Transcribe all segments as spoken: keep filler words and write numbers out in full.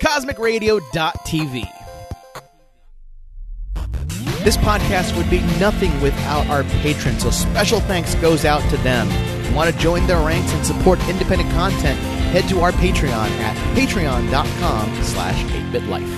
cosmic radio dot t v. This podcast would be nothing without our patrons, so special thanks goes out to them. If you want to join their ranks and support independent content, head to our Patreon at patreon.com slash 8bitlife.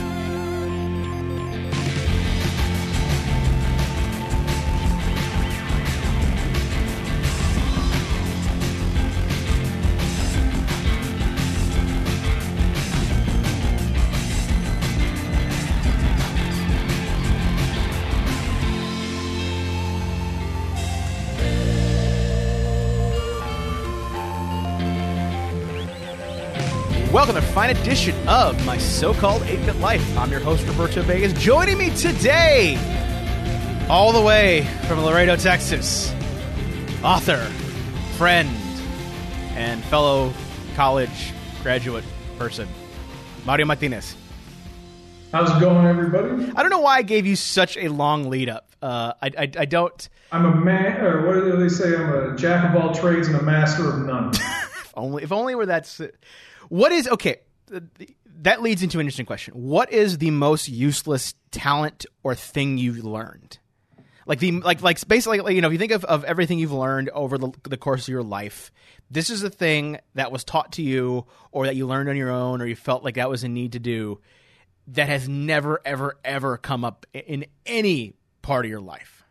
Welcome to a fine edition of my so-called eight-Bit Life. I'm your host, Roberto Vegas. Joining me today, all the way from Laredo, Texas, author, friend, and fellow college graduate person, Mario Martinez. How's it going, everybody? I don't know why I gave you such a long lead-up. Uh, I, I, I don't... I'm a man, or what do they say? I'm a jack of all trades and a master of none. if only, if only were that's... What is, okay, that leads into an interesting question. What is the most useless talent or thing you've learned? Like, the like, like basically, you know, if you think of, of everything you've learned over the, the course of your life, this is a thing that was taught to you or that you learned on your own or you felt like that was a need to do that has never, ever, ever come up in any part of your life.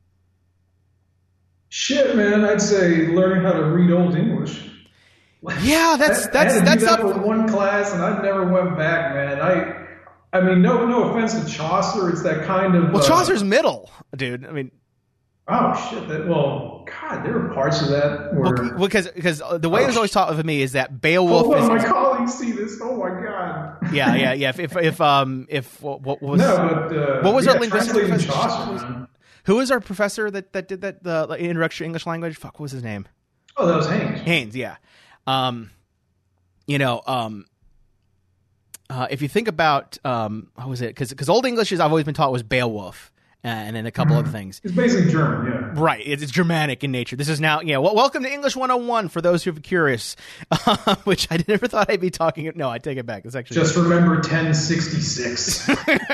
Shit, man, I'd say learning how to read Old English. Yeah, that's that's I had to that's do that up for one class, and I never went back, man. I, I mean, no, no offense to Chaucer, it's that kind of. Well, uh, Chaucer's middle, dude. I mean, oh shit! That well, God, there are parts of that where well, because because the way oh, it was always taught with me is that Beowulf. Hold on, is, my colleagues see this. Oh my God. Yeah, yeah, yeah. If if, if um if what, what was no, but uh, what was yeah, our linguistics professor? Chaucer, man. Who was our professor that, that did that the like, introduction to English language? Fuck, what was his name? Oh, that was Haynes. Haynes, yeah. Um. You know, um, uh, if you think about, um, what was it? Because because Old English, is I've always been taught, was Beowulf, uh, and then a couple Mm-hmm. other things. It's basically German, yeah. Right. It's, it's Germanic in nature. This is now, yeah. Well, welcome to English one oh one for those who are curious, uh, which I never thought I'd be talking. No, I take it back. It's actually just remember ten sixty-six.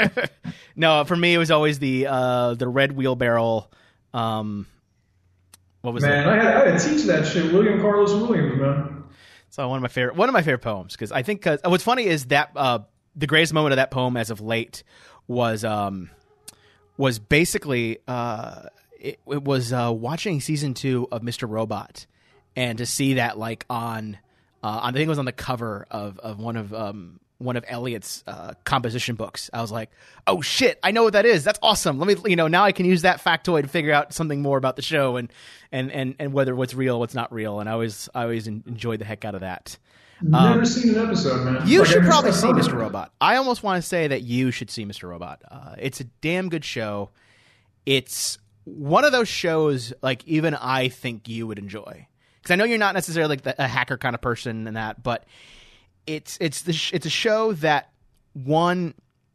No, for me it was always the uh, the red wheelbarrow. Um, what was man, that? I had, I had to teach that shit. William Carlos Williams, man. So one of my favorite, one of my favorite poems, because I think cause, what's funny is that uh, the greatest moment of that poem as of late was um, was basically uh, it, it was uh, watching season two of Mister Robot, and to see that like on uh, I think it was on the cover of of one of um, one of Eliot's uh, composition books. I was like, oh shit, I know what that is. That's awesome. Let me, you know, now I can use that factoid to figure out something more about the show and and and, and whether what's real, what's not real. And I always I always enjoyed the heck out of that. Never Um, seen an episode, man. You Like, should I probably just- see Mister Robot. I almost want to say that you should see Mister Robot. Uh, it's a damn good show. It's one of those shows like even I think you would enjoy, because I know you're not necessarily like the, a hacker kind of person and that, but it's it's the sh- it's a show that one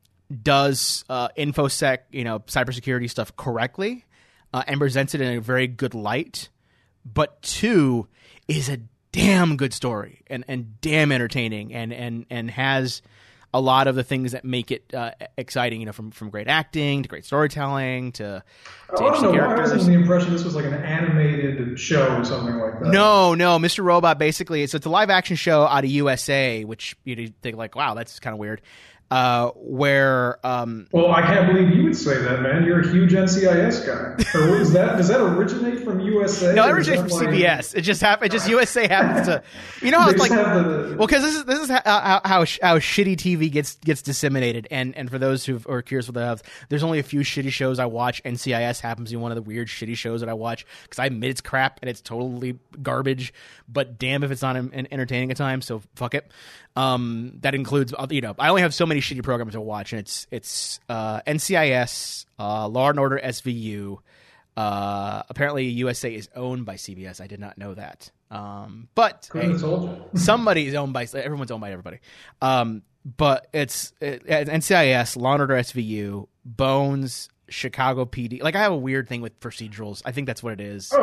does uh, infosec, you know, cybersecurity stuff correctly, uh, and presents it in a very good light, but two is a damn good story and, and damn entertaining and, and, and has a lot of the things that make it uh, exciting, you know, from, from great acting to great storytelling to, to I don't interesting know why I was characters. under the impression this was like an animated show or something like that. No, no, Mister Robot basically, so it's a live action show out of U S A, which you think like, wow, that's kind of weird. Uh, where um, Well, I can't believe you would say that, man. You're a huge N C I S guy. Or what is that? Does that originate from U S A? no, it or is originates from that like- C B S. It just happened. Just U S A happens to, you know how They it's like. just have the- Well, because this is this is how how, how, sh- how shitty T V gets gets disseminated, and and for those who are curious what that is, there's only a few shitty shows I watch. N C I S happens to be one of the weird shitty shows that I watch because I admit it's crap and it's totally garbage. But damn if it's not en- entertaining at times, so fuck it. Um, that includes, you know, I only have so many shitty programs to watch, and it's it's uh, N C I S, uh, Law and Order S V U. Uh, apparently, U S A is owned by C B S. I did not know that. Um, but Couldn't hey, have told you. somebody is owned by everyone's owned by everybody. Um, but it's it, N C I S, Law and Order S V U, Bones, Chicago P D. Like I have a weird thing with procedurals. I think that's what it is. Oh,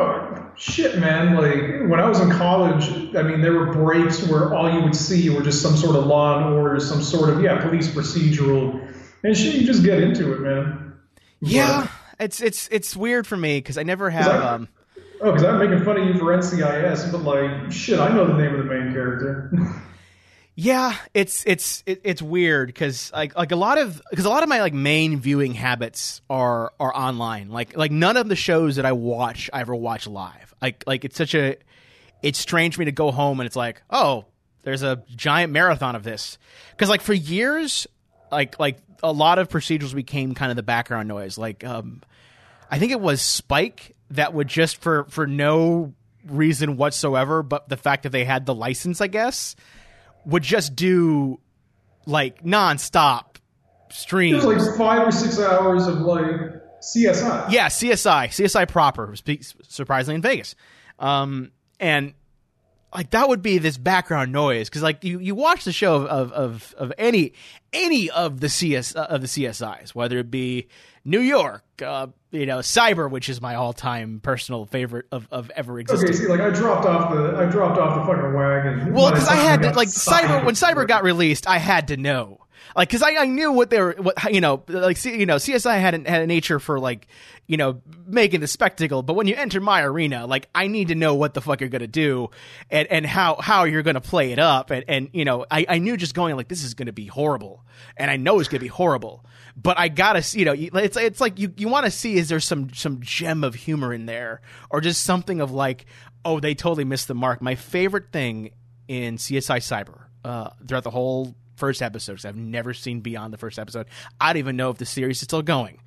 shit, man, like when I was in college, I mean, there were breaks where all you would see were just some sort of Law and Order, some sort of, yeah, police procedural. And shit, you just get into it, man. Yeah, but, it's it's it's weird for me because I never have. I, um, oh, because I'm making fun of you for N C I S, but like, shit, I know the name of the main character. Yeah, it's it's it, it's weird because like like a lot of because a lot of my like main viewing habits are are online. Like like none of the shows that I watch I ever watch live. Like like it's such a it's strange for me to go home and it's like, oh, there's a giant marathon of this. Because like for years, like like a lot of procedurals became kind of the background noise. Like um, I think it was Spike that would just for for no reason whatsoever, but the fact that they had the license, I guess, would just do like nonstop streams. It was like five or six hours of like C S I. Yeah, C S I, C S I proper, surprisingly in Vegas, um, and like that would be this background noise because like you, you watch the show of, of of of any any of the C S uh, of the C S Is, whether it be New York, uh, you know, Cyber, which is my all time personal favorite of, of ever existing. Okay, see, like I dropped off the I dropped off the fucking wagon. Well, because I had to like Cyber when Cyber got released, I had to know. Like, because I, I knew what they were, what you know, like you know, C S I had a, had a nature for like, you know, making the spectacle. But when you enter my arena, like I need to know what the fuck you're gonna do, and, and how how you're gonna play it up, and, and you know, I, I knew just going like this is gonna be horrible, and I know it's gonna be horrible. But I gotta, you know, it's it's like you, you want to see is there some some gem of humor in there, or just something of like, oh, they totally missed the mark. My favorite thing in C S I Cyber uh, throughout the whole first episode, because I've never seen beyond the first episode. I don't even know if the series is still going.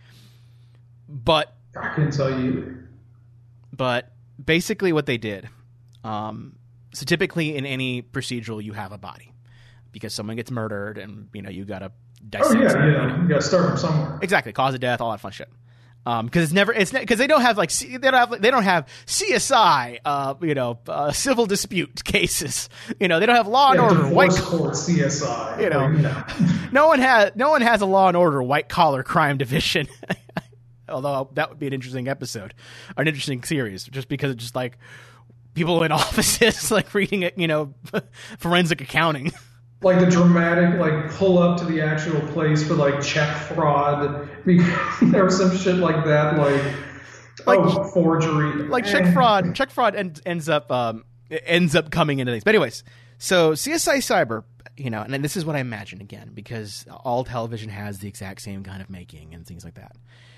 But I couldn't tell you. But basically, what they did. Um, so typically, in any procedural, you have a body because someone gets murdered, and you know you gotta. Oh yeah, yeah. You gotta start from somewhere. Exactly, cause of death, all that fun shit. Um, because it's never, it's because they don't have like they don't have they don't have C S I, uh, you know, uh, civil dispute cases. You know, they don't have Law and yeah, Order, white court C S I. You know, like, no. no one has no one has a Law and Order white collar crime division. Although that would be an interesting episode, or an interesting series, just because it's just like people in offices like reading it, you know, forensic accounting. Like the dramatic, like pull up to the actual place for like check fraud. There was some shit like that, like, like oh forgery, like check fraud. Check fraud ends, ends up um, ends up coming into things. But anyways, so C S I Cyber, you know, and this is what I imagine again because all television has the exact same kind of making and things like that.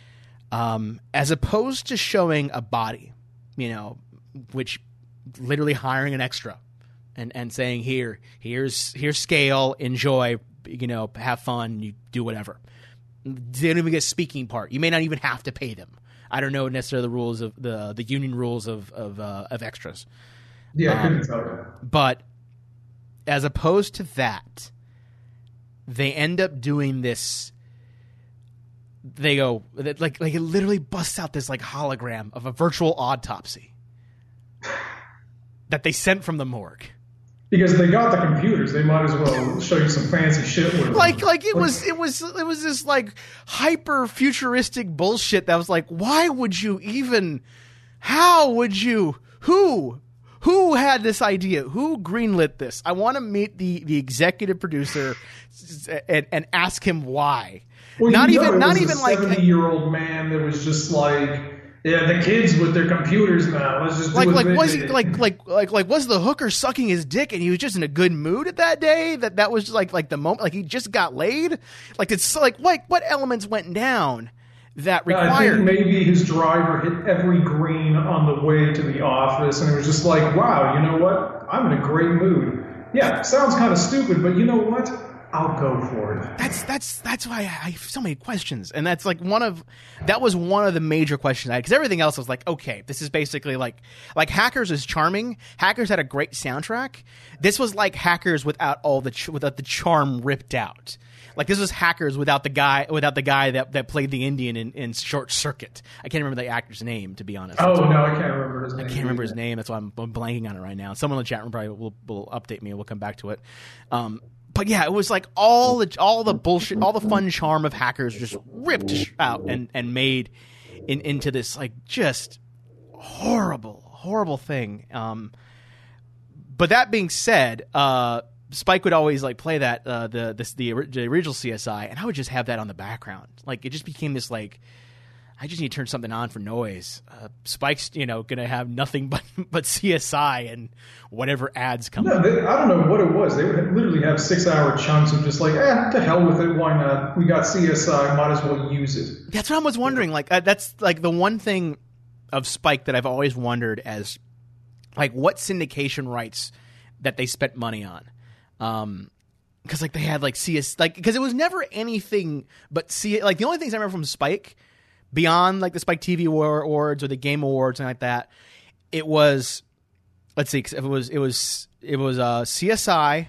Um, as opposed to showing a body, you know, which literally hiring an extra. And and saying here here's here's scale, enjoy, you know, have fun, you do whatever. They don't even get a speaking part. You may not even have to pay them. I don't know necessarily the rules of the the union rules of of uh, of extras. Yeah, I um, couldn't tell you. But as opposed to that, they end up doing this. They go like like it literally busts out this like hologram of a virtual autopsy that they sent from the morgue. Because they got the computers, they might as well show you some fancy shit with them. Like, like it was, it was, it was this like hyper futuristic bullshit that was like, why would you even? How would you? Who? Who had this idea? Who greenlit this? I want to meet the the executive producer and and ask him why. Well, not you know, even, it not was even a like seventy-year-old man that was just like. Yeah, the kids with their computers now. Let's just do like, it like was he did. like, like, like, like was the hooker sucking his dick and he was just in a good mood at that day? That that was just like, like the moment, like he just got laid. Like it's like, like what elements went down that required? I think maybe his driver hit every green on the way to the office, and it was just like, wow, you know what? I'm in a great mood. Yeah, sounds kind of stupid, but you know what? I'll go for it. That's that's that's why I have so many questions, and that's like one of that was one of the major questions I had because everything else was like, okay, this is basically like like Hackers is charming. Hackers had a great soundtrack. This was like Hackers without all the ch- without the charm ripped out. Like this was Hackers without the guy without the guy that, that played the Indian in, in Short Circuit. I can't remember the actor's name, to be honest. Oh no, I can't remember his name. I can't remember his name. That's why I'm, I'm blanking on it right now. Someone in the chat room probably will, will update me, and we'll come back to it. Um, But yeah, it was like all the all the bullshit, all the fun charm of Hackers just ripped out and, and made in, into this like just horrible, horrible thing. Um, but that being said, uh, Spike would always like play that uh, the this the, the original C S I, and I would just have that on the background. Like it just became this like, I just need to turn something on for noise. Uh, Spike's you know gonna have nothing but but C S I and whatever ads come. No, they, I don't know what it was. They would literally have six hour chunks of just like, eh, to hell with it. Why not? We got C S I. Might as well use it. That's what I was wondering. Like uh, that's like the one thing of Spike that I've always wondered as, like, what syndication rights that they spent money on. Um, because like they had like C S like because it was never anything but C like the only things I remember from Spike beyond like the Spike T V awards or the Game Awards and like that, it was let's see, it was it was it was uh C S I.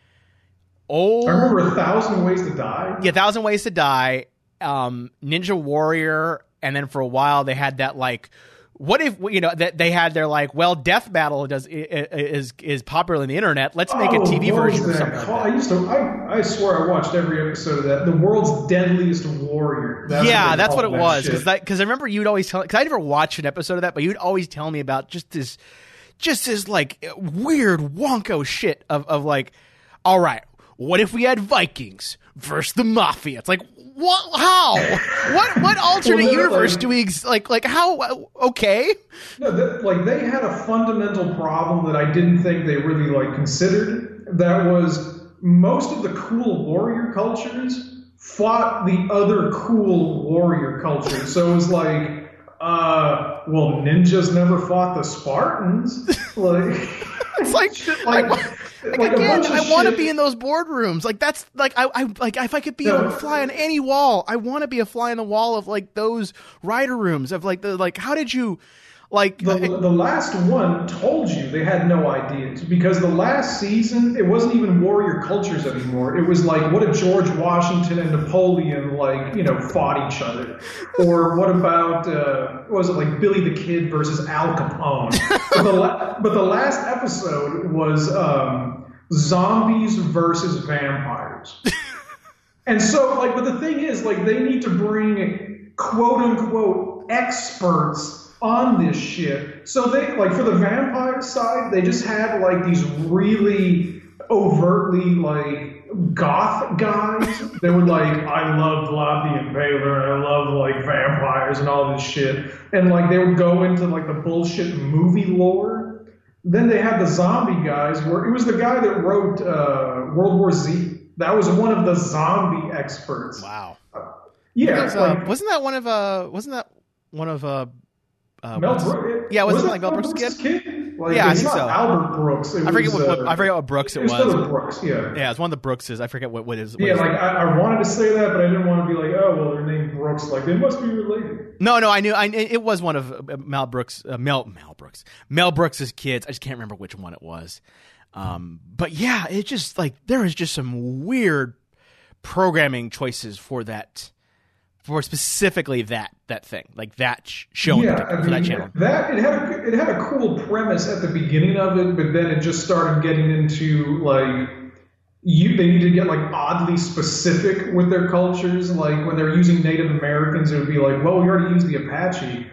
Oh, I remember A Thousand Ways to Die. Yeah, Thousand Ways to Die. Um, Ninja Warrior, and then for a while they had that like. What if you know that they had their like well Death Battle does is is popular on the internet? Let's make oh, a T V version of something like that. I used to I, I swear I watched every episode of that. The World's Deadliest Warrior. That's yeah, what that's what it that was because because I remember you'd always tell because I never watched an episode of that, but you'd always tell me about just this just this like weird wonko shit of of like, all right, what if we had Vikings versus the Mafia? It's like. What? How? What? What alternate well, universe like, do we ex- like? Like how? Okay. No, that, like they had a fundamental problem that I didn't think they really like considered. That was most of the cool warrior cultures fought the other cool warrior cultures. So it was like, uh, well, ninjas never fought the Spartans. Like it's like, like. like Like, like again, I want to be in those boardrooms. Like that's like I, I like if I could be yeah. a fly on any wall, I want to be a fly on the wall of like those writer rooms of like the like. How did you like the, I, the last one told you they had no ideas because the last season it wasn't even warrior cultures anymore. It was like what if George Washington and Napoleon like you know fought each other, or what about uh, what was it like Billy the Kid versus Al Capone? but, the la- but the last episode was. Um, Zombies versus vampires. And so, like, but the thing is, like, they need to bring quote unquote experts on this shit. So they, like, for the vampire side, they just had, like, these really overtly, like, goth guys. They were like, I love Vlad the Impaler, and I love, like, vampires and all this shit. And, like, they would go into, like, the bullshit movie lore. Then they had the zombie guys, where it was the guy that wrote uh, World War Z. That was one of the zombie experts. Wow. Uh, yeah, was, like, uh, wasn't that one of uh? Wasn't that one of uh? uh Mel Brooks. Yeah, wasn't was it like Mel Brooks' kid? kid? Like, yeah, I it's think not so. Albert Brooks. It I forget was, what, uh, what I forget what Brooks it, it was. was. Still Brooks, yeah. Yeah, it's one of the Brookses. I forget what what is. What yeah, is like I, I wanted to say that, but I didn't want to be like, oh well, they're named Brooks. Like they must be related. No, no, I knew. I it was one of Mel Brooks. Uh, Mel Mel Brooks. Mel Brooks's kids. I just can't remember which one it was. Um, but yeah, it just like there was just some weird programming choices for that, for specifically that that thing, like that sh- show yeah, in particular, I mean, for that channel. That it had a, it had a cool premise at the beginning of it, but then it just started getting into like you they need to get like oddly specific with their cultures. Like when they're using Native Americans, it would be like, well, we already used the Apache,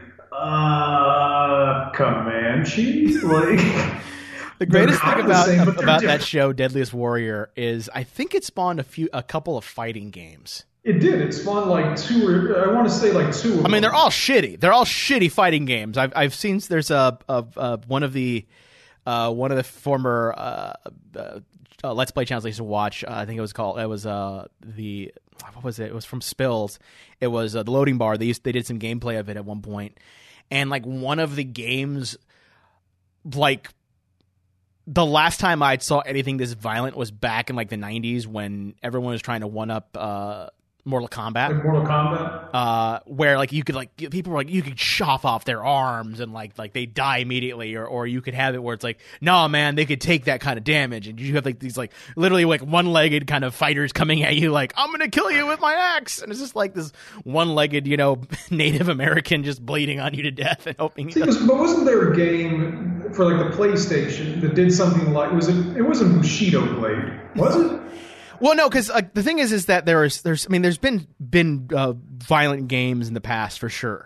uh, Comanche, like. The greatest thing about same, about that show, Deadliest Warrior, is I think it spawned a few, a couple of fighting games. It did. It spawned like two, or I want to say like two. Of I mean, them. they're all shitty. They're all shitty fighting games. I've I've seen there's a, a, a one of the uh, one of the former uh, uh, uh, Let's Play channels I used to watch. Uh, I think it was called. It was uh, the what was it? It was from Spills. It was uh, the Loading Bar. They used they did some gameplay of it at one point, and like one of the games, like. The last time I saw anything this violent was back in like the nineties when everyone was trying to one up uh, Mortal Kombat. Like Mortal Kombat, uh, where like you could like people were like you could chop off their arms and like like they die immediately, or or you could have it where it's like no man they could take that kind of damage, and you have like these like literally like one-legged kind of fighters coming at you like I'm gonna kill you with my axe, and it's just like this one-legged you know Native American just bleeding on you to death and hoping. See, but wasn't there a game for like the PlayStation that did something like was it? It wasn't Bushido Blade, was it? Well, no, because like the thing is, is that there is there's I mean there's been been uh, violent games in the past for sure.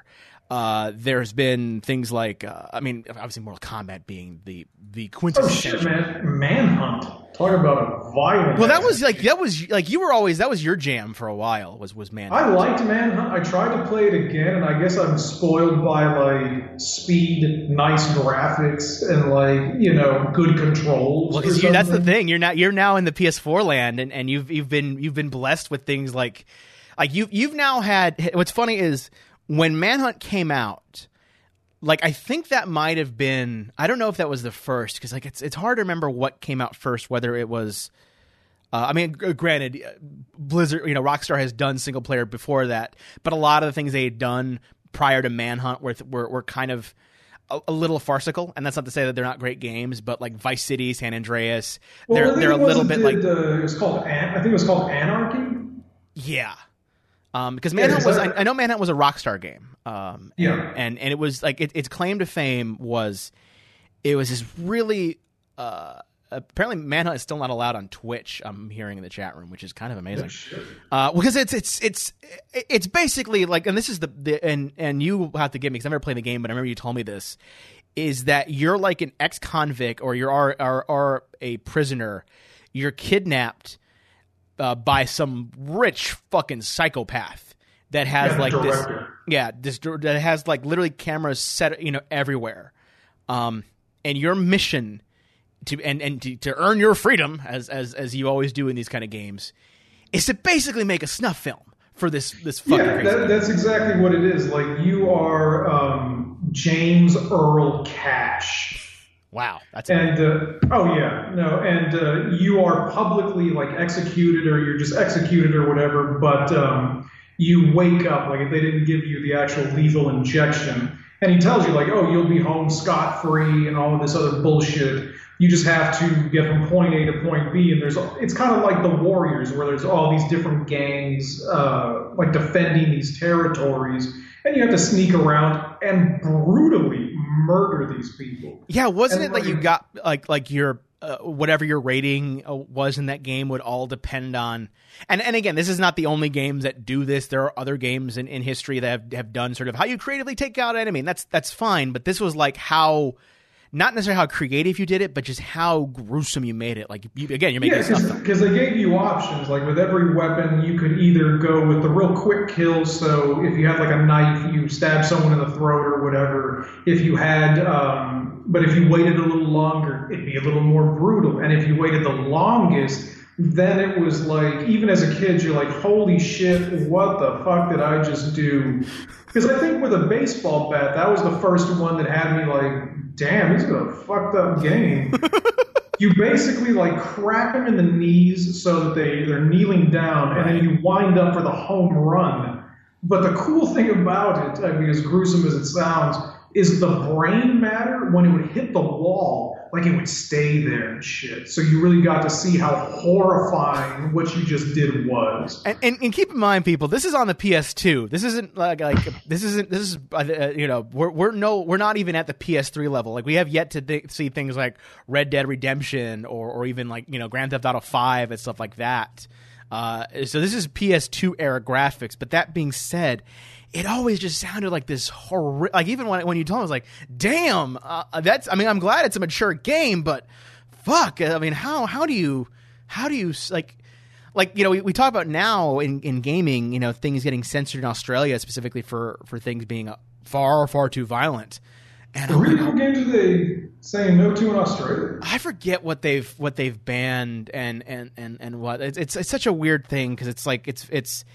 Uh, there's been things like, uh, I mean, obviously Mortal Kombat being the the Oh quintessential. shit, man! Manhunt. Talk about a violent. Well, that was like that was like you were always that was your jam for a while. Was was Manhunt. I liked Manhunt. I tried to play it again, and I guess I'm spoiled by like speed, nice graphics, and like you know good controls. Well, because that's the thing. You're not. You're now in the P S four land, and, and you've you've been you've been blessed with things like, like you you've now had. What's funny is when Manhunt came out, like I think that might have been. I don't know if that was the first because like it's it's hard to remember what came out first. Whether it was, uh, I mean, granted, Blizzard, you know, Rockstar has done single player before that, but a lot of the things they had done prior to Manhunt were were, were kind of a, a little farcical, and that's not to say that they're not great games, but like Vice City, San Andreas, well, they're they're a little bit did, like uh, it was called. An- I think it was called Anarchy. yeah. Um, because Manhunt yeah, was, that, I, I know Manhunt was a Rockstar game. Um, yeah, and, and and it was like it, its claim to fame was, it was this really. Uh, apparently, Manhunt is still not allowed on Twitch. I'm hearing in the chat room, which is kind of amazing. Uh, because it's it's it's it's basically like, and this is the, the and and you have to give me because I've never played the game, but I remember you told me this, is that you're like an ex-convict or you're or, or, or a prisoner, you're kidnapped. Uh, by some rich fucking psychopath that has yeah, like director. this, yeah, this that has like literally cameras set, you know, everywhere. Um, and your mission to and and to, to earn your freedom, as as as you always do in these kind of games, is to basically make a snuff film for this this fucking. Yeah, crazy that, that's exactly what it is. Like you are um, James Earl Cash. Wow, that's and uh, oh yeah, no, and uh, you are publicly like executed, or you're just executed, or whatever. But um, you wake up like if they didn't give you the actual lethal injection, and he tells you like, oh, you'll be home scot free, and all of this other bullshit. You just have to get from point A to point B, and there's it's kind of like the Warriors, where there's all these different gangs uh, like defending these territories, and you have to sneak around and brutally murder these people. Yeah, wasn't and it that you got like like your uh, whatever your rating uh, was in that game would all depend on, and and again, this is not the only games that do this. There are other games in, in history that have, have done sort of how you creatively take out an enemy, and that's that's fine. But this was like how. Not necessarily how creative you did it, but just how gruesome you made it. Like, you, again, you're making yeah, stuff. Because they gave you options. Like, with every weapon, you could either go with the real quick kills. So, if you had, like, a knife, you stab someone in the throat or whatever. If you had, um, but if you waited a little longer, it'd be a little more brutal. And if you waited the longest, then it was like, even as a kid, you're like, holy shit, what the fuck did I just do? Because I think with a baseball bat, that was the first one that had me like, damn, this is a fucked up game. You basically like crack them in the knees so that they, they're kneeling down, and then you wind up for the home run. But the cool thing about it, I mean, as gruesome as it sounds, is the brain matter, when it would hit the wall, like it would stay there and shit. So you really got to see how horrifying what you just did was. And, and and keep in mind, people, this is on the P S two. This isn't like like this isn't this is uh, you know we're we're no we're not even at the P S three level. Like we have yet to th- see things like Red Dead Redemption or or even like you know Grand Theft Auto five and stuff like that. Uh, so this is P S two era graphics. But that being said, it always just sounded like this horrific. Like even when when you told me, I was like, "Damn, uh, that's." I mean, I'm glad it's a mature game, but fuck. I mean, how how do you how do you like like you know we, we talk about now in, in gaming, you know, things getting censored in Australia specifically for for things being far far too violent. And what video games are they saying no to in Australia? I forget what they've what they've banned and and and and what it's it's, it's such a weird thing because it's like it's it's.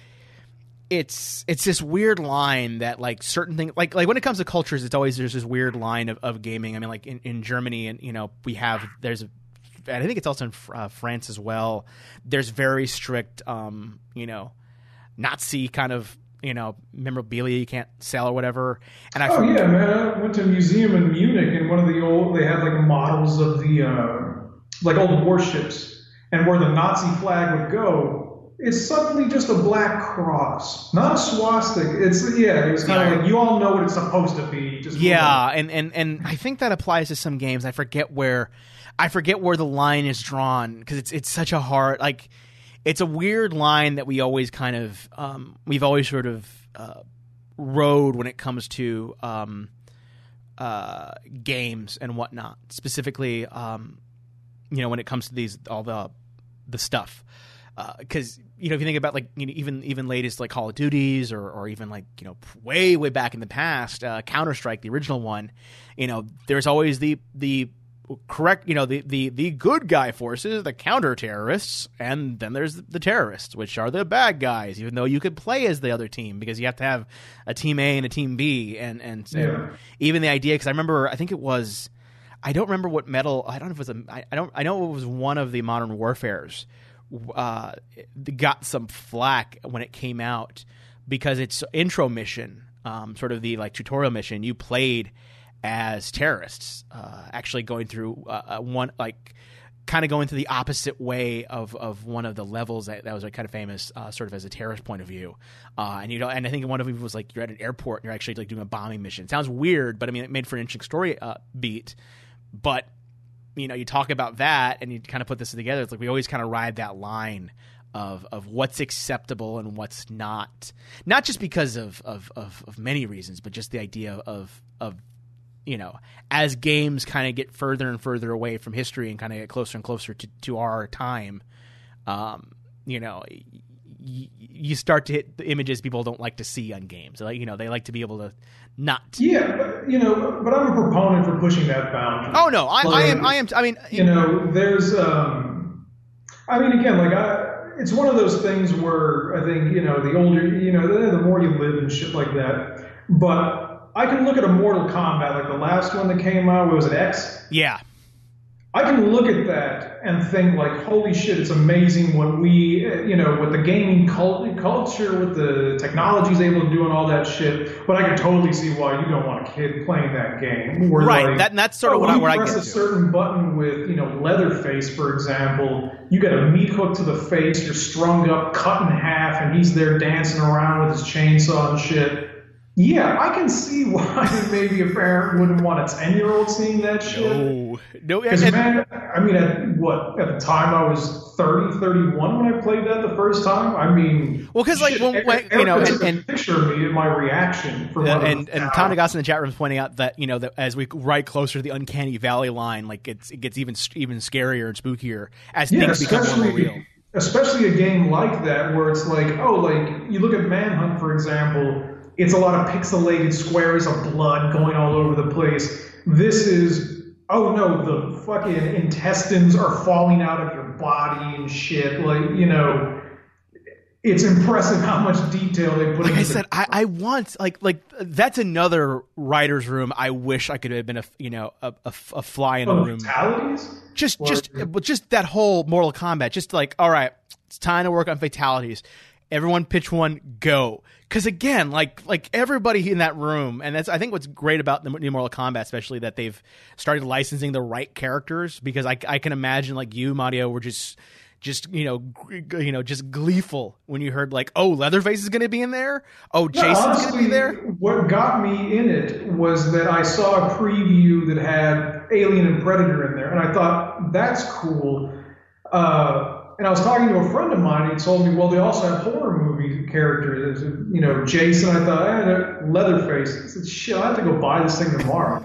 It's it's this weird line that like certain things like like when it comes to cultures, it's always there's this weird line of, of gaming. I mean, like in, in Germany, and you know we have there's a, and I think it's also in uh, France as well. There's very strict, um, you know, Nazi kind of you know memorabilia you can't sell or whatever. And I oh forget, yeah, man, I went to a museum in Munich, and one of the old they had like models of the uh, like old warships, and where the Nazi flag would go. It's suddenly just a black cross, not a swastika. It's yeah, it's kind of yeah. like you all know what it's supposed to be. Just yeah, and, and and I think that applies to some games. I forget where, I forget where the line is drawn because it's it's such a hard like, it's a weird line that we always kind of um, we've always sort of uh, road when it comes to um, uh, games and whatnot. Specifically, um, you know, when it comes to these all the the stuff, because uh, you know, if you think about like you know, even even latest like Call of Duties or or even like you know way way back in the past, uh, Counter-Strike, the original one, you know, there's always the the correct, you know, the, the, the good guy forces, the counter terrorists, and then there's the terrorists, which are the bad guys, even though you could play as the other team because you have to have a team A and a team B. And, and, yeah. and even the idea, because I remember, I think it was, I don't remember what medal, I don't know if it was a, I, I don't, I know it was one of the Modern Warfares, uh, got some flack when it came out because its intro mission, um, sort of the like tutorial mission, you played as terrorists, uh, actually going through uh, one, like kind of going through the opposite way of, of one of the levels that, that was like kind of famous, uh, sort of as a terrorist point of view. Uh, and you know, and I think one of them was like you're at an airport and you're actually like doing a bombing mission. It sounds weird, but I mean, it made for an interesting story uh, beat. But you know, you talk about that and you kind of put this together. It's like we always kind of ride that line of of what's acceptable and what's not. Not just because of of of, of many reasons, but just the idea of of you know, as games kind of get further and further away from history and kind of get closer and closer to, to our time, um, you know, y- you start to hit the images people don't like to see on games. Like, you know, they like to be able to not. Yeah, but, you know, but I'm a proponent for pushing that boundary. Oh no, I, like, I am. I am. I mean, you know, there's. Um, I mean, again, like I, it's one of those things where I think you know the older, you know, the, the more you live and shit like that, but. I can look at a Mortal Kombat, like the last one that came out, what was it, X? Yeah. I can look at that and think like, holy shit, it's amazing what we, you know, what the gaming cult- culture, what the technology is able to do and all that shit. But I can totally see why you don't want a kid playing that game. Where right, like, that, that's sort of oh, what I, where I get get to. You to. press a certain button with, you know, Leatherface, for example. You got a meat hook to the face, you're strung up, cut in half, and he's there dancing around with his chainsaw and shit. Yeah, I can see why maybe a parent wouldn't want a ten-year-old seeing that shit. No. No, Because, and, man, I mean, at what, at the time I was thirty, thirty-one when I played that the first time? I mean... Well, because, like, when, when, you know... And, and, picture of me and my reaction for and, what and, and Tom Degas in the chat room is pointing out that, you know, that as we ride closer to the Uncanny Valley line, like, it's, it gets even even scarier and spookier as yeah, things become more and more real. Especially a game like that where it's like, oh, like, you look at Manhunt, for example... It's a lot of pixelated squares of blood going all over the place. This is, oh no, the fucking intestines are falling out of your body and shit. Like, you know, it's impressive how much detail they put like into I said, I, I want, like, like that's another writer's room. I wish I could have been a, you know, a, a, a fly in the oh, room. Fatalities? Just, or, just, but just that whole Mortal Kombat. Just like, all right, it's time to work on fatalities. Everyone pitch one, go. Because again, like like everybody in that room, and that's I think what's great about the new Mortal Kombat, especially that they've started licensing the right characters. Because I, I can imagine like you, Mario, were just just you know g- you know just gleeful when you heard like, oh, Leatherface is going to be in there. Oh, Jason's no, going to be there. What got me in it was that I saw a preview that had Alien and Predator in there, and I thought that's cool. Uh, And I was talking to a friend of mine, and he told me, well, they also have horror movie characters. There's, you know, Jason. I thought, eh, Leatherface. I said, shit, I have to go buy this thing tomorrow.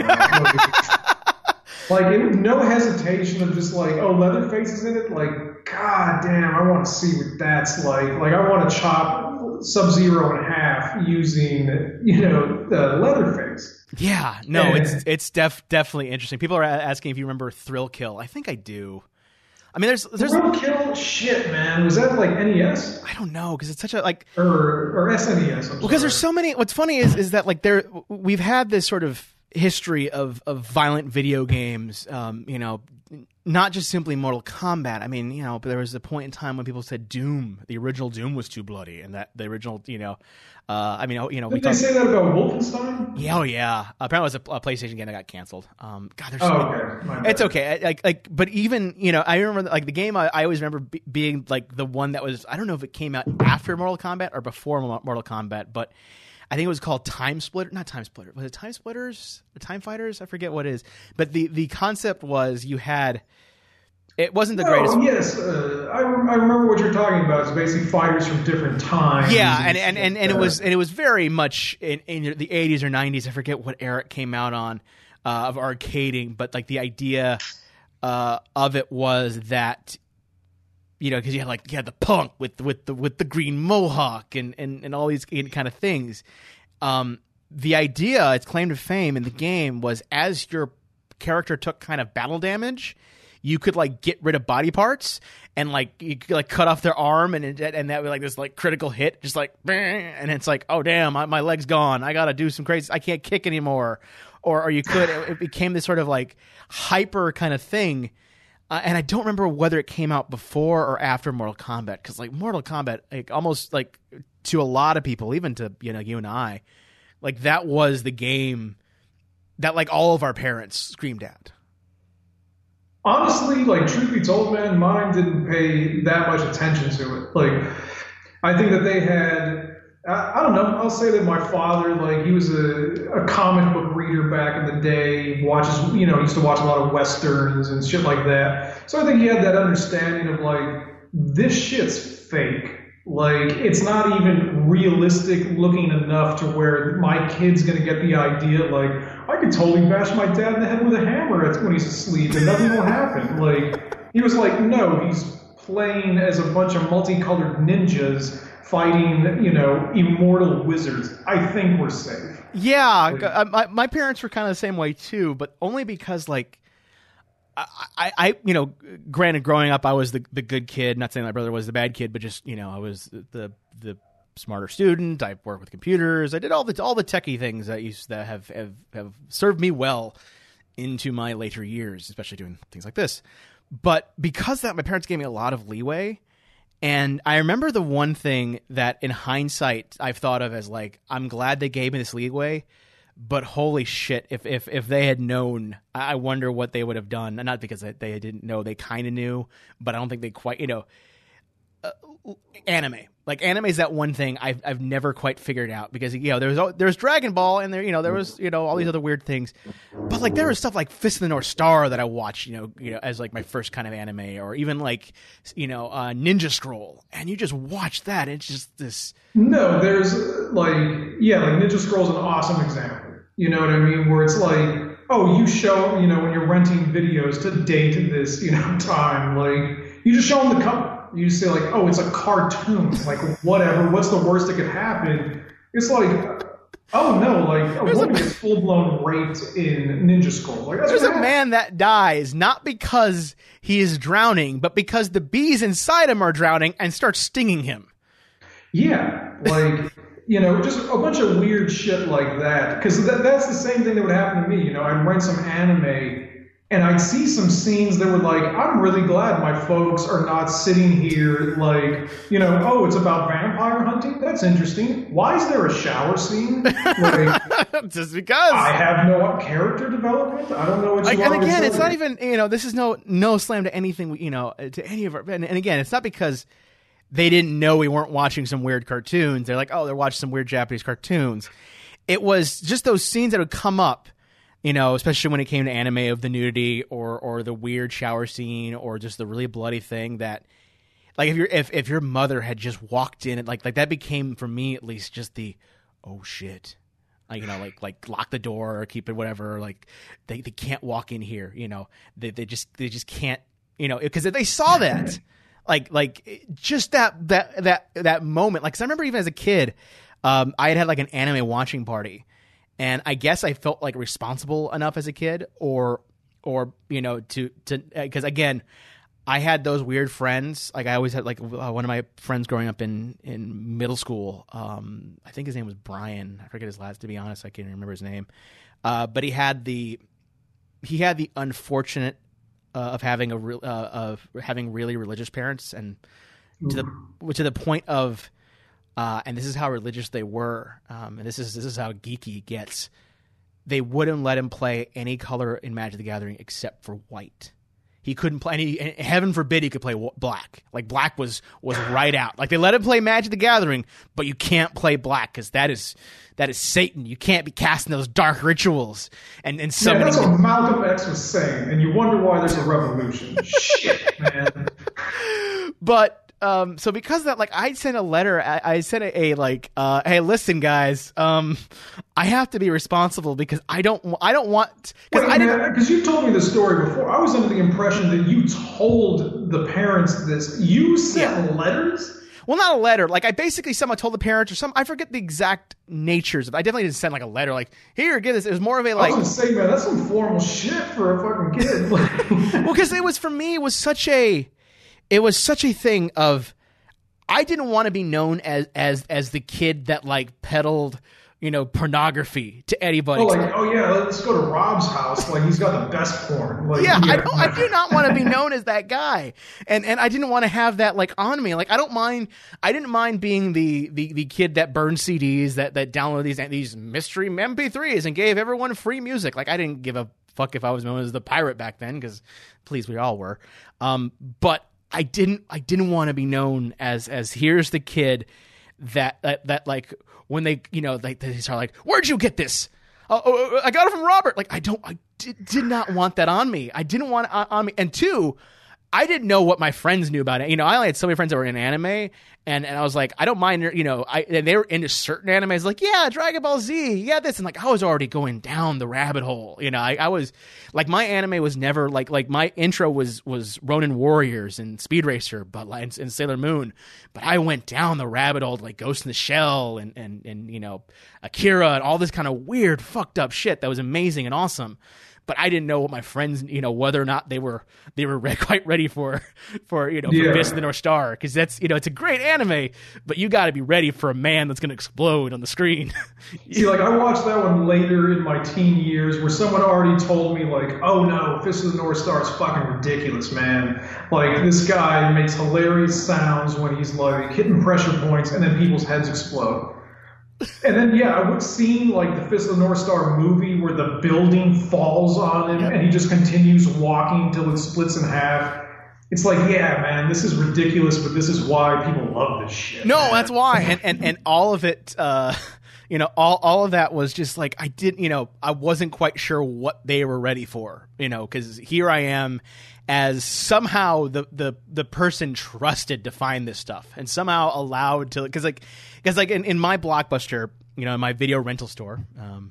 Like, it, no hesitation of just like, oh, Leatherface is in it? Like, god damn, I want to see what that's like. Like, I want to chop Sub-Zero in half using, you know, the Leatherface. Yeah, no, and, it's it's def, definitely interesting. People are asking if you remember Thrill Kill. I think I do. I mean, there's there's Thrill Kill, shit, man. Was that like N E S? I don't know because it's such a like or or S N E S. Well, because there's so many. What's funny is is that like there we've had this sort of history of of violent video games. Um, you know, not just simply Mortal Kombat. I mean, you know, but there was a point in time when people said Doom, the original Doom, was too bloody, and that the original, you know, uh, I mean, you know, did we they talk, say that about Wolfenstein? Yeah, oh yeah. Apparently, it was a, a PlayStation game that got canceled. Um, God, there's so oh, many. okay. My bad. It's okay. Like, like, but even you know, I remember like the game. I, I always remember be, being like the one that was. I don't know if it came out after Mortal Kombat or before Mortal Kombat, but I think it was called Time Splitter. Not Time Splitter. Was it Time Splitters? The Time Fighters? I forget what it is. But the the concept was you had It wasn't the no, greatest. Yes, uh, I, rem- I remember what you're talking about. It's basically fighters from different times. Yeah, and and, and, and it was and it was very much in, in the eighties or nineties. I forget what era it came out on uh, of arcading, but like the idea uh, of it was that, you know, because you had like you had the punk with with the with the green mohawk and and, and all these kind of things. Um, the idea, its claim to fame in the game was as your character took kind of battle damage, you could like get rid of body parts and like you could like cut off their arm and it, and that was like this like critical hit, just like, and it's like, oh damn, my, my leg's gone. I gotta do some crazy. I can't kick anymore. Or or you could. It, it became this sort of like hyper kind of thing. Uh, and I don't remember whether it came out before or after Mortal Kombat, because like Mortal Kombat, like almost like to a lot of people, even to you know you and I, like that was the game that like all of our parents screamed at. Honestly, like truth be told, man, mine didn't pay that much attention to it. Like, I think that they had. I, I don't know. I'll say that my father, like, he was a, a comic book reader back in the day. Watches, you know, used to watch a lot of westerns and shit like that. So I think he had that understanding of like, this shit's fake. Like, it's not even realistic looking enough to where my kid's gonna get the idea. Like, I could totally bash my dad in the head with a hammer when he's asleep and nothing will happen. Like, he was like, no, he's playing as a bunch of multicolored ninjas fighting, you know, immortal wizards. I think we're safe. Yeah, like, my, my parents were kind of the same way too, but only because like I, I, I you know, granted, growing up I was the the good kid. Not saying my brother was the bad kid, but just you know, I was the the smarter student. I worked with computers. I did all the all the techie things that used that have have, have served me well into my later years, especially doing things like this. But because that, my parents gave me a lot of leeway. And I remember the one thing that in hindsight I've thought of as like, I'm glad they gave me this leeway, but holy shit, if if, if they had known, I wonder what they would have done. Not because they, they didn't know, they kind of knew, but I don't think they quite, you know, uh, anime. Like anime is that one thing I've I've never quite figured out because you know there was there was Dragon Ball and there you know there was you know all these other weird things, but like there was stuff like Fist of the North Star that I watched you know you know as like my first kind of anime, or even like you know uh, Ninja Scroll, and you just watch that and it's just this. No, there's like yeah, like Ninja Scroll's an awesome example. You know what I mean? Where it's like, oh, you show you know when you're renting videos to date this you know time, like you just show them the cover. You say like, oh, it's a cartoon. Like, whatever. What's the worst that could happen? It's like, oh no, like a there's woman a, gets full blown raped in Ninja Scroll. Like, that's there's a what man that dies not because he is drowning, but because the bees inside him are drowning and start stinging him. Yeah, like you know, just a bunch of weird shit like that. Because that, that's the same thing that would happen to me. You know, I'd rent some anime. And I'd see some scenes that were like, I'm really glad my folks are not sitting here like, you know, oh, it's about vampire hunting? That's interesting. Why is there a shower scene? Like, just because. I have no character development. I don't know what you like, want and again, to it's not even, you know, this is no no slam to anything, you know, to any of our, and, and again, it's not because they didn't know we weren't watching some weird cartoons. They're like, oh, they're watching some weird Japanese cartoons. It was just those scenes that would come up. You know, especially when it came to anime of the nudity or or the weird shower scene or just the really bloody thing that, like, if your if if your mother had just walked in and like like that became for me at least just the, oh shit, like you know like like lock the door or keep it whatever, like they, they can't walk in here, you know they they just they just can't, you know because if they saw that, like like just that that that that moment, like 'cause I remember even as a kid, um, I had had like an anime watching party. And I guess I felt like responsible enough as a kid, or, or you know, to to because again, I had those weird friends. Like I always had like uh, one of my friends growing up in, in middle school. Um, I think his name was Brian. I forget his last. To be honest, I can't remember his name. Uh, but he had the he had the unfortunate uh, of having a real uh, of having really religious parents, and to the to the point of. Uh, and this is how religious they were, um, and this is this is how geeky it gets. They wouldn't let him play any color in Magic the Gathering except for white. he couldn't play. And he, and heaven forbid he could play black. Like black was was right out. Like they let him play Magic the Gathering, but you can't play black because that is that is Satan. You can't be casting those dark rituals and and yeah, that's summoning. what Malcolm X was saying, and you wonder why there's a revolution. Shit, man. But. Um, so because of that, like I sent a letter, I, I sent a, a like, uh, hey, listen, guys, um, I have to be responsible because I don't, I don't want, because I didn't, because you told me the story before. I was under the impression that you told the parents this. You sent yeah. letters. Well, not a letter. Like I basically someone told the parents or some. I forget the exact natures of it. I definitely didn't send like a letter. Like here, give this. It was more of a like. I was gonna say, man, that's some formal shit for a fucking kid. Well, because it was for me, it was such a. It was such a thing of, I didn't want to be known as as as the kid that like peddled, you know, pornography to anybody. Oh, like, oh yeah, let's go to Rob's house. Like he's got the best porn. Like, yeah, yeah, I don't. I do not want to be known as that guy, and and I didn't want to have that like on me. Like I don't mind. I didn't mind being the the, the kid that burned C Ds, that that downloaded these these mystery M P threes and gave everyone free music. Like I didn't give a fuck if I was known as the pirate back then, because please, we all were. Um, but. I didn't. I didn't want to be known as as here's the kid that that, that like when they you know like they start like, where'd you get this? Oh, oh, I got it from Robert. Like I don't. I did, did not want that on me. I didn't want it on, on me. And two, I didn't know what my friends knew about it. You know, I only had so many friends that were in anime, and, and I was like, I don't mind. You know, I and they were into certain animes, like yeah, Dragon Ball Z, yeah, this, and like I was already going down the rabbit hole. You know, I, I was like, my anime was never like like my intro was was Ronin Warriors and Speed Racer, but like and, and Sailor Moon, but I went down the rabbit hole like Ghost in the Shell and and and you know Akira and all this kind of weird fucked up shit that was amazing and awesome. But I didn't know what my friends, you know, whether or not they were they were re- quite ready for, for you know, for yeah. Fist of the North Star, because that's, you know, it's a great anime, but you got to be ready for a man that's going to explode on the screen. See, like I watched that one later in my teen years, where someone already told me, like, oh no, Fist of the North Star is fucking ridiculous, man. Like this guy makes hilarious sounds when he's like hitting pressure points, and then people's heads explode. And then, yeah, I would see like the Fist of the North Star movie where the building falls on him, yep. and he just continues walking till it splits in half. It's like, yeah, man, this is ridiculous, but this is why people love this shit. No, man. that's why. And, and, and all of it, uh, you know, all, all of that was just like, I didn't, you know, I wasn't quite sure what they were ready for, you know, because here I am as somehow the, the, the person trusted to find this stuff and somehow allowed to, because like, because like in, in my Blockbuster, you know, in my video rental store, um,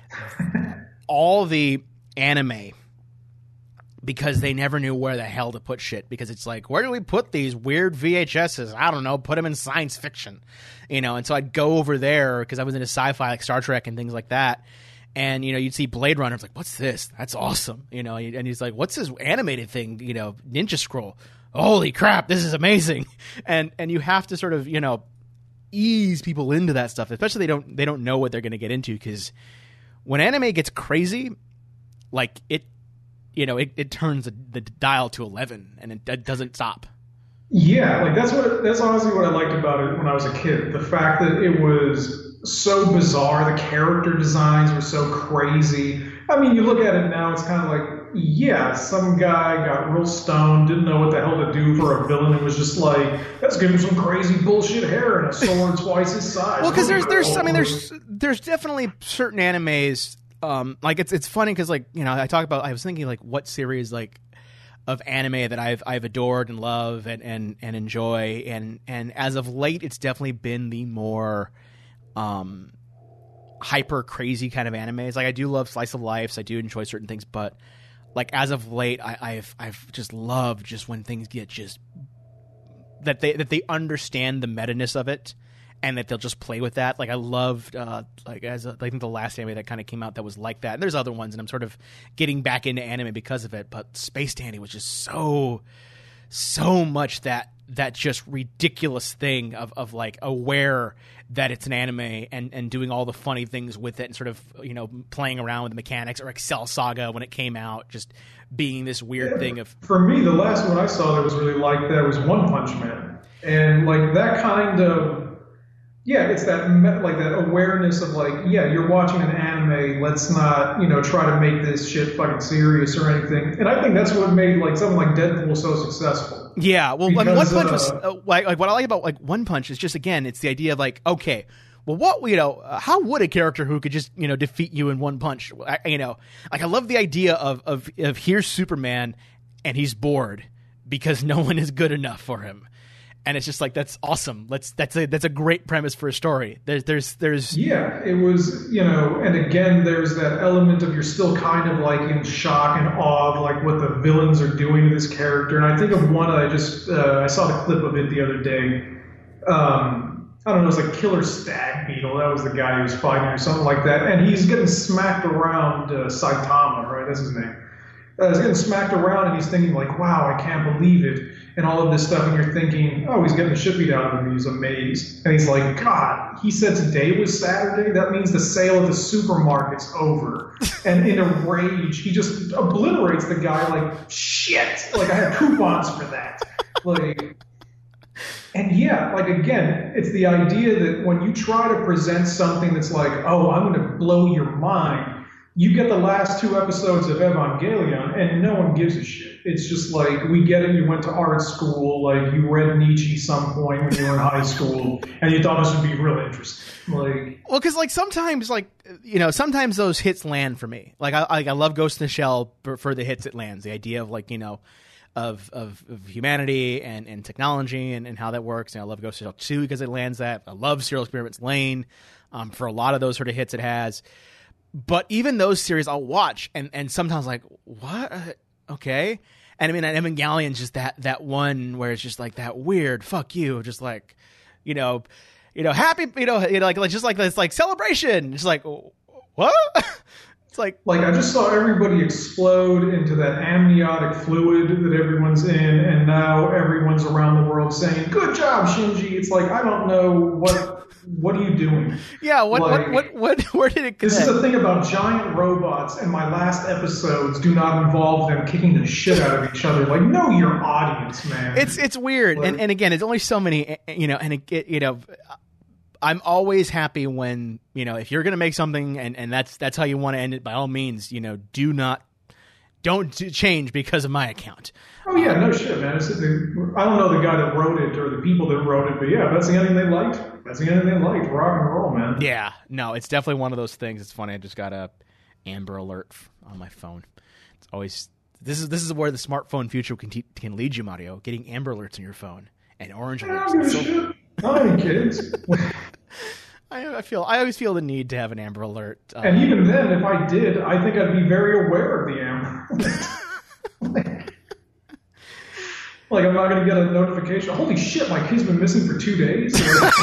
all the anime, because they never knew where the hell to put shit, because it's like, where do we put these weird V H S's? I don't know, put them in science fiction, you know, and so I'd go over there because I was into sci-fi like Star Trek and things like that. And, you know, you'd see Blade Runner. It's like, what's this? That's awesome. You know, and he's like, what's this animated thing? You know, Ninja Scroll. Holy crap, this is amazing. And and you have to sort of, you know, ease people into that stuff, especially they don't they don't know what they're going to get into, because when anime gets crazy, like it, you know, it, it turns the, the dial to eleven and it, it doesn't stop. Yeah, like that's what that's honestly what I liked about it when I was a kid. The fact that it was so bizarre, the character designs were so crazy. I mean, you look at it now, it's kind of like, yeah, some guy got real stoned, didn't know what the hell to do for a villain, and was just like, let's give him some crazy bullshit hair and a sword twice his size. Well, because there's there's I mean there's there's definitely certain animes, um, like it's it's funny because like, you know, I talk about I was thinking like what series like of anime that I've I've adored and love and, and, and enjoy, and and as of late it's definitely been the more um hyper crazy kind of animes. Like I do love slice of life, so I do enjoy certain things, but like as of late I, I've I've just loved just when things get just that they that they understand the meta-ness of it and that they'll just play with that. Like I loved uh like as a, I think the last anime that kind of came out that was like that. And there's other ones, and I'm sort of getting back into anime because of it. But Space Dandy was just so so much that that just ridiculous thing of, of like aware that it's an anime and, and doing all the funny things with it and sort of, you know, playing around with the mechanics, or Excel Saga when it came out, just being this weird yeah, thing of... For me, the last one I saw that was really like that was One Punch Man. And like that kind of Yeah, it's that me- like that awareness of like, yeah, you're watching an anime. Let's not, you know, try to make this shit fucking serious or anything. And I think that's what made like something like Deadpool so successful. Yeah, well, I mean, One Because Punch was uh, uh, like, like what I like about like One Punch is just again, it's the idea of like, okay, well, what you know, uh, how would a character who could just you know defeat you in one punch? I, you know, like I love the idea of of of here's Superman, and he's bored because no one is good enough for him, and it's just like that's awesome. Let's that's a that's a great premise for a story. There's there's there's yeah, it was, you know, and again, there's that element of you're still kind of like in shock and awe of like what the villains are doing to this character. And I think of one I just uh, I saw the clip of it the other day. Um, I don't know, it was like Killer Stag Beetle. That was the guy who was fighting or something like that. And he's getting smacked around uh, Saitama, right? That's his name. Uh, he's getting smacked around and he's thinking like, wow, I can't believe it. And all of this stuff. And you're thinking, oh, he's getting the shit beat out of him. He's amazed. And he's like, God, he said today was Saturday? That means the sale at the supermarket's over. And in a rage, he just obliterates the guy like, shit. Like, I had coupons for that. Like... And yeah, like again, it's the idea that when you try to present something that's like, oh, I'm going to blow your mind, you get the last two episodes of Evangelion and no one gives a shit. It's just like, we get it, you went to art school, like you read Nietzsche some point when you were in high school, and you thought this would be real interesting. Like, well, because like sometimes like you know sometimes those hits land for me. Like I I, I love Ghost in the Shell for, for the hits it lands. The idea of like you know. Of, of of humanity and, and technology and, and how that works. And I love Ghost in the Shell two because it lands that. I love Serial Experiments Lane um, for a lot of those sort of hits it has. But even those series I'll watch and, and sometimes like, what? Uh, okay. And I mean, Evangelion's just that that one where it's just like that weird fuck you, just like, you know, you know, happy, you know, you know like, like just like this like celebration. It's like, what? It's like, like I just saw everybody explode into that amniotic fluid that everyone's in, and now everyone's around the world saying, "Good job, Shinji." It's like I don't know what what are you doing? Yeah, what like, what, what what where did it connect? This is the thing about giant robots, and my last episodes do not involve them kicking the shit out of each other. Like, know your audience, man. It's it's weird, like, and and again, it's only so many, you know, and it, you know. I'm always happy when, you know, if you're going to make something and, and that's that's how you want to end it, by all means, you know, do not, don't change because of my account. Oh, yeah, no shit, man. It's, I don't know the guy that wrote it or the people that wrote it, but yeah, that's the ending they liked. That's the ending they liked. Rock and roll, man. Yeah, no, it's definitely one of those things. It's funny. I just got a Amber Alert on my phone. It's always, this is this is where the smartphone future can, te- can lead you, Mario, getting Amber Alerts on your phone and orange alerts. I don't give a shit. Not any kids. I, I feel I always feel the need to have an Amber Alert. Um, and even then, if I did, I think I'd be very aware of the Amber Alert. like, like, I'm not going to get a notification. Holy shit, my kid's been missing for two days.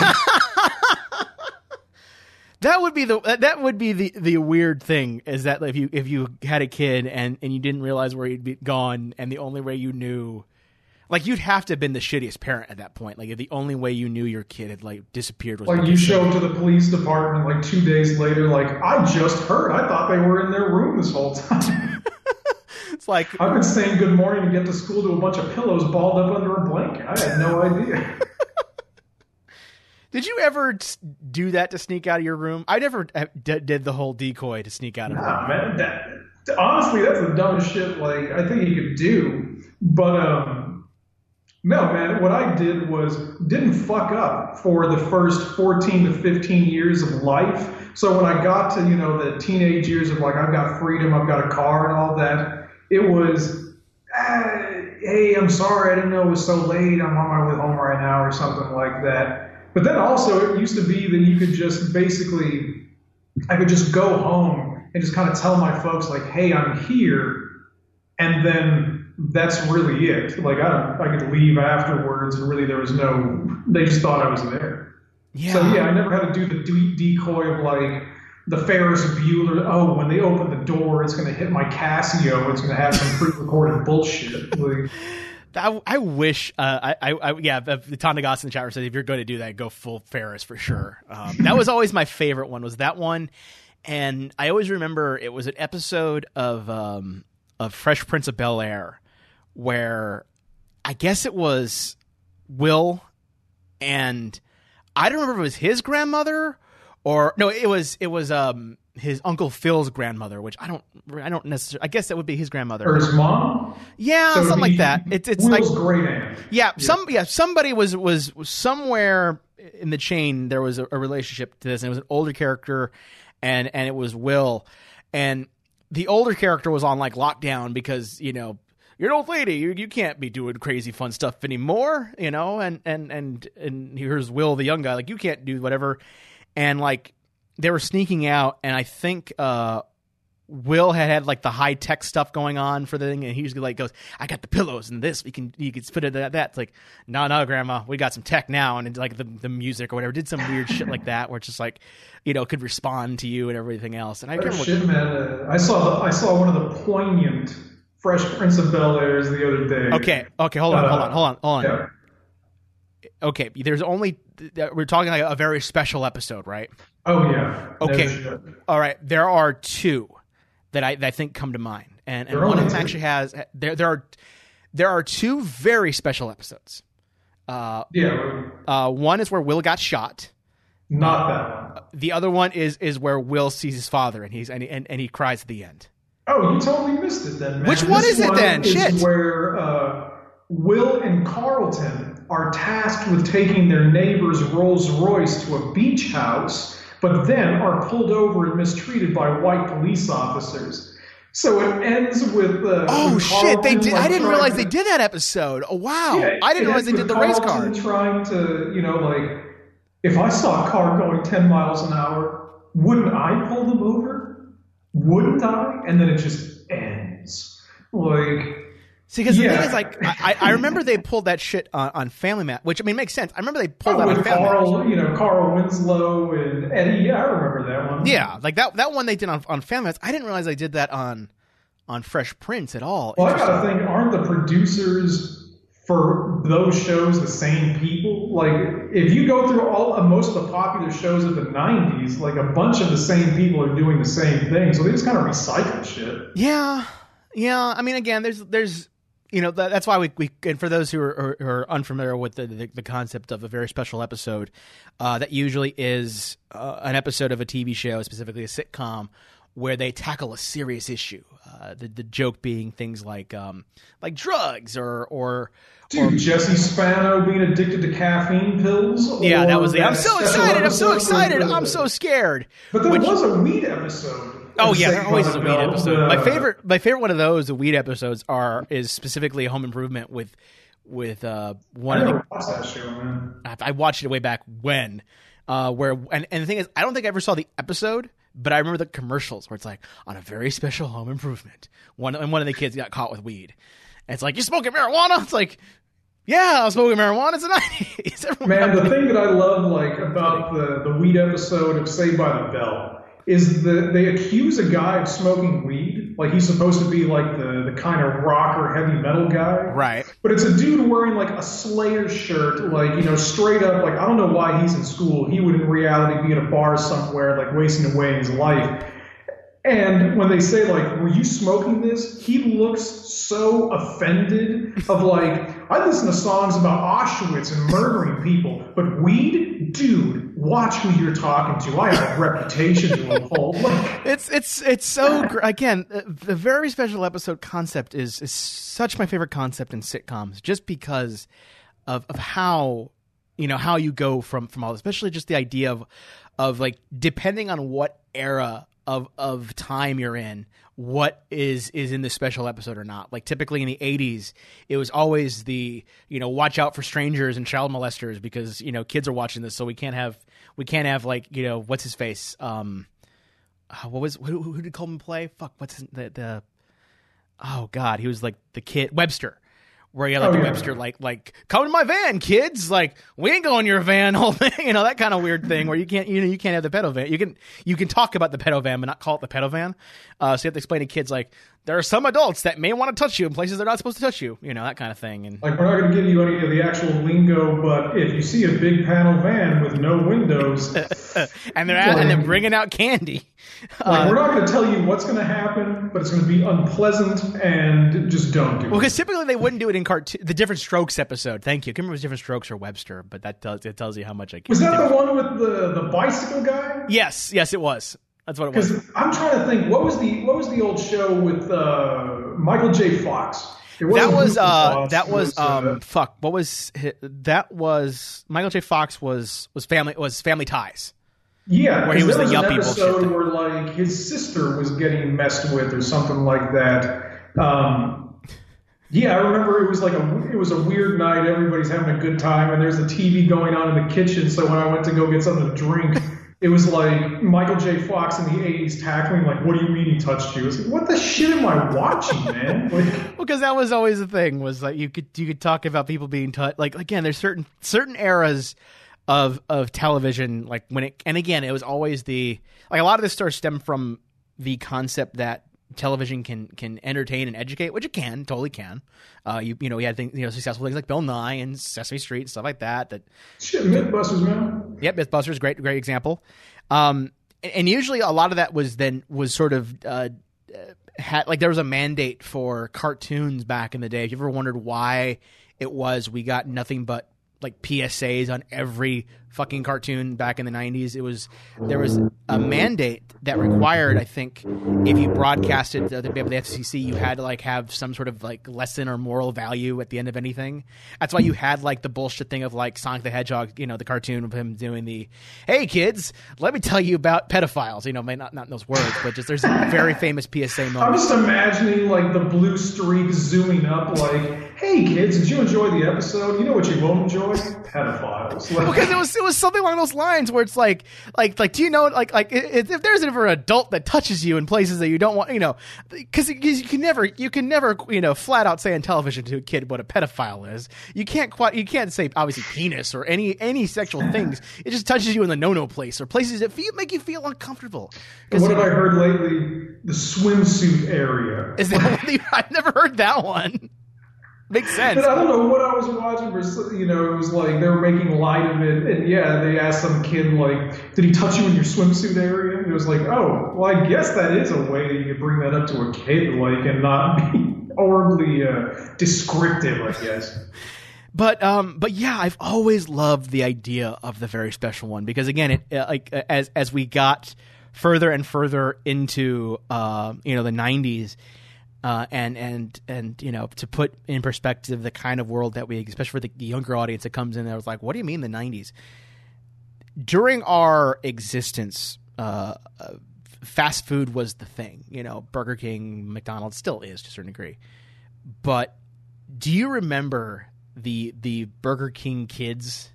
That would be the that would be the, the weird thing is that if you if you had a kid and, and you didn't realize where he'd be gone and the only way you knew. Like, you'd have to have been the shittiest parent at that point. Like, the only way you knew your kid had, like, disappeared was... Like, you show up to the police department, like, two days later, like, I just heard. I thought they were in their room this whole time. It's like... I've been saying good morning to get to school to a bunch of pillows balled up under a blanket. I had no idea. Did you ever do that to sneak out of your room? I never d- did the whole decoy to sneak out of Nah, room. man. That, honestly, that's the dumbest shit, like, I think you could do. But, um... No, man, what I did was didn't fuck up for the first fourteen to fifteen years of life. So when I got to, you know, the teenage years of like, I've got freedom, I've got a car and all that, it was, ah, hey, I'm sorry, I didn't know it was so late. I'm on my way home right now or something like that. But then also it used to be that you could just basically, I could just go home and just kind of tell my folks like, hey, I'm here. And then that's really it. Like, I don't, I could leave afterwards, and really there was no, they just thought I was there. Yeah. So, yeah, I never had to do the de- decoy of, like, the Ferris Bueller, oh, when they open the door, it's going to hit my Casio, it's going to have some pre-recorded bullshit. Like, I, I wish, uh, I, I, yeah, the Tondagas in the chat room said if you're going to do that, go full Ferris for sure. Um, that was always my favorite one, was that one. And I always remember it was an episode of, um, of Fresh Prince of Bel-Air, where I guess it was Will and I don't remember if it was his grandmother or no, it was it was um his Uncle Phil's grandmother, which I don't I don't necessarily I guess that would be his grandmother. Or his mom? Yeah, So something he- like that. It's it's Will's like great aunt. yeah, some yeah, somebody was was somewhere in the chain there was a, a relationship to this, and it was an older character and and it was Will. And the older character was on like lockdown because, you know, you're an old lady, you you can't be doing crazy fun stuff anymore, you know, and and and and here's Will, the young guy, like, you can't do whatever. And like they were sneaking out, and I think uh Will had had like the high tech stuff going on for the thing, and he just like goes, "I got the pillows and this. We can you can spit it at that." It's like, no, no, Grandma, we got some tech now, and it's like the the music or whatever did some weird shit like that, where it's just like, you know, could respond to you and everything else. And I Oh, can't shit, remember. man. Uh, I saw the, I saw one of the poignant Fresh Prince of Bel-Airs the other day. Okay, okay, hold on, Uh, hold on, hold on, hold on. Yeah. Okay, there's only we're talking like a very special episode, right? Oh yeah. Okay. No shit. All right, there are two that I that I think come to mind, and and There are one of only them two. actually has there there are there are two very special episodes. Uh, Yeah. uh, one is where Will got shot. Not that one. The other one is is where Will sees his father, and he's and he, and, and he cries at the end. Oh, you totally missed it then, man. Which one This is it then? Is Shit. where uh, Will and Carlton are tasked with taking their neighbor's Rolls Royce to a beach house, but then are pulled over and mistreated by white police officers. So it ends with uh, Oh with shit! They Carlton, did. like, I didn't trying realize to- they did that episode. Oh wow! Yeah, I didn't it realize they ends did the with race Carlton car. Trying to, you know, like, if I saw a car going ten miles an hour, wouldn't I pull them over? Wouldn't I? And then it just ends. Like, See, because the Yeah. thing is, like, I, I remember they pulled that shit on, on Family Matters, which I mean makes sense. I remember they pulled that on with Family Matters. Carl, you know, Carl Winslow and Eddie. Yeah, I remember that one. Yeah, like that that one they did on on Family Matters. I didn't realize they did that on on Fresh Prince at all. Well, I Interesting. gotta think, aren't the producers for those shows the same people? Like, if you go through all of most of the popular shows of the nineties, like a bunch of the same people are doing the same thing, so they just kind of recycle shit. Yeah, yeah. I mean, again, there's there's you know that, that's why we we and for those who are, are, who are unfamiliar with the, the the concept of a very special episode, uh, that usually is uh, an episode of a T V show, specifically a sitcom, where they tackle a serious issue. Uh, the the joke being things like um like drugs or or. Dude, Jesse Spano being addicted to caffeine pills. Yeah, or that was the. I'm so special excited! I'm so episode excited! with the- I'm so scared. But there Which- was a weed episode. Oh of yeah, there Saved always by is a the weed Bell. episode. The- My favorite, my favorite one of those, the weed episodes are is specifically Home Improvement with with uh, one I of never the. watched that show, man. I watched it way back when, uh, where and, and the thing is, I don't think I ever saw the episode, but I remember the commercials where it's like on a very special Home Improvement, one and one of the kids got caught with weed. And it's like, you smoking marijuana? It's like, yeah, I was smoking marijuana. It's the nineties. Man, the thing that I love like about the, the weed episode of Saved by the Bell is that they accuse a guy of smoking weed. Like, he's supposed to be like the, the kind of rocker heavy metal guy. Right. But it's a dude wearing like a Slayer shirt, like, you know, straight up, like, I don't know why he's in school. He would in reality be at a bar somewhere, like wasting away his life. And when they say, like, were you smoking this? He looks so offended of, like, I listen to songs about Auschwitz and murdering people, but weed? Dude, watch who you're talking to. I have a reputation to uphold. Like, It's it's it's so gr- again uh, the very special episode concept is is such my favorite concept in sitcoms, just because of of how you know how you go from from all this, especially just the idea of of like depending on what era of of time you're in, what is is in this special episode or not. Like typically in the eighties, it was always the, you know, watch out for strangers and child molesters because, you know, kids are watching this, so we can't have we can't have like, you know, what's his face? Um uh, what was who, who did Coleman play? Fuck, what's his, the the oh god, he was like the kid Webster. Where you like Oh, the yeah. Webster, like, like, come in my van, kids. Like, we ain't going in your van, whole thing. You know, that kind of weird thing where you can't, you know, you can't have the pedo van. You can, you can talk about the pedo van, but not call it the pedo van. Uh, so you have to explain to kids, like, there are some adults that may want to touch you in places they're not supposed to touch you, you know, that kind of thing. And like, we're not going to give you any of the actual lingo, but if you see a big panel van with no windows, and they're at, and they're bringing out candy, like, uh, we're not going to tell you what's going to happen, but it's going to be unpleasant, and just don't do well, it. because typically they wouldn't do it in cartoon. The Different Strokes episode. Thank you. I can't remember if it was Different Strokes or Webster, but that tells it tells you how much I can. Was that the one with the the bicycle guy? Yes, yes, it was. That's what it was. Because I'm trying to think, what was the what was the old show with uh, Michael J. Fox? It That wasn't was Mister uh, Fox, that it was uh, um, fuck. What was hi- that? Was Michael J. Fox was was family was Family Ties. Yeah, where he was there the was an yuppie bullshit episode thing. where like his sister was getting messed with or something like that. Um, yeah, I remember it was like a it was a weird night. Everybody's having a good time, and there's a T V going on in the kitchen. So when I went to go get something to drink, it was like Michael J. Fox in the eighties tackling, like, "What do you mean he touched you?" I was like, "What the shit am I watching, man?" Like, Well, because that was always the thing, was like you could you could talk about people being touched. Like again, there's certain certain eras of of television, like when it, and again, it was always the like a lot of this stuff stemmed from the concept that television can can entertain and educate, which it can, totally can. Uh, you you know, we had things, you know, successful things like Bill Nye and Sesame Street and stuff like that. That shit, Mythbusters, man. Yep, Mythbusters, great great example. Um, and, and usually a lot of that was then was sort of uh, had like there was a mandate for cartoons back in the day. If you ever wondered why it was we got nothing but like P S As on every fucking cartoon back in the nineties, it was there was a mandate that required, I think, if you broadcasted the, the F C C, you had to like have some sort of like lesson or moral value at the end of anything. That's why you had like the bullshit thing of like Sonic the Hedgehog, you know, the cartoon of him doing the, "Hey kids, let me tell you about pedophiles." You know, may not not in those words, but just there's a very famous P S A moment. I'm just imagining like the blue streak zooming up, like, "Hey kids, did you enjoy the episode? You know what you won't enjoy? Pedophiles." Like, Because it was it was something along those lines where it's like like like do you know like like if, if there's ever an adult that touches you in places that you don't want, you know, because you can never you can never you know flat out say on television to a kid what a pedophile is. You can't quite you can't say obviously penis or any any sexual things. It just touches you in the no no place or places that feel, make you feel uncomfortable. what have you know, I heard lately? The swimsuit area. Is that I've never heard that one. Makes sense. But I don't know what I was watching. For, you know, it was like they were making light of it, and yeah, they asked some kid like, "Did he touch you in your swimsuit area?" And it was like, "Oh, well, I guess that is a way that you could bring that up to a kid, like, and not be overly uh, descriptive, I guess." But um, but yeah, I've always loved the idea of the very special one because again, it uh, like uh, as as we got further and further into uh, you know the nineties. Uh, and and and you know, to put in perspective the kind of world that we, especially for the younger audience that comes in, there was like, what do you mean the nineties? During our existence, uh, uh, fast food was the thing. You know, Burger King, McDonald's still is to a certain degree. But do you remember the the Burger King kids?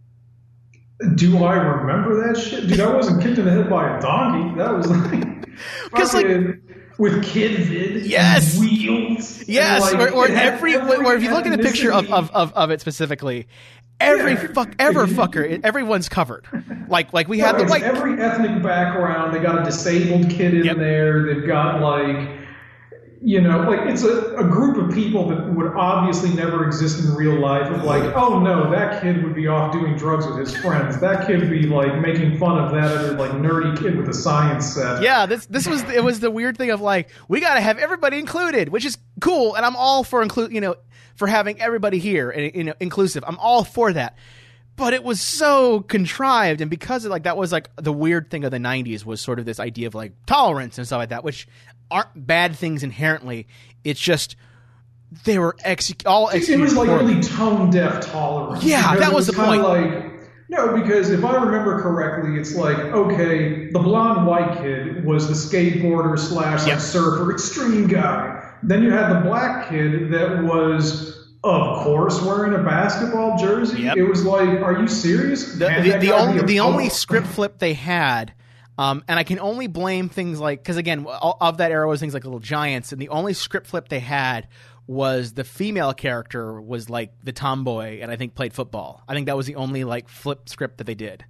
Do I remember that shit? Dude, I wasn't kicked in the head by a donkey. That was like, because like. With KidVid, yes, and wheels, yes, and like, or, or had, every, or if you look at the picture of, of, of, of it specifically, every yeah. fuck, ever fucker, everyone's covered. Like, like we yeah, have the white. Every ethnic background, they got a disabled kid in yep. there. They've got like, you know, like it's a, a group of people that would obviously never exist in real life. Of like, oh no, that kid would be off doing drugs with his friends. That kid would be like making fun of that other like nerdy kid with a science set. Yeah, this this was it was the weird thing of like we got to have everybody included, which is cool, and I'm all for include you know for having everybody here and you know inclusive. I'm all for that. But it was so contrived, and because of like that was like the weird thing of the nineties was sort of this idea of like tolerance and stuff like that, which aren't bad things inherently. It's just they were ex- all executed. It was like poorly. really tone deaf tolerance. Yeah, that was, was the point. Like, no, because if I remember correctly, it's like okay, the blonde white kid was the skateboarder slash yep. like surfer extreme guy. Then you had the black kid that was. Of course, wearing a basketball jersey. Yep. It was like, are you serious? The, the, the only the only script flip they had, um, and I can only blame things like because again, all, of that era was things like Little Giants, and the only script flip they had was the female character was like the tomboy, and I think played football. I think that was the only like flip script that they did.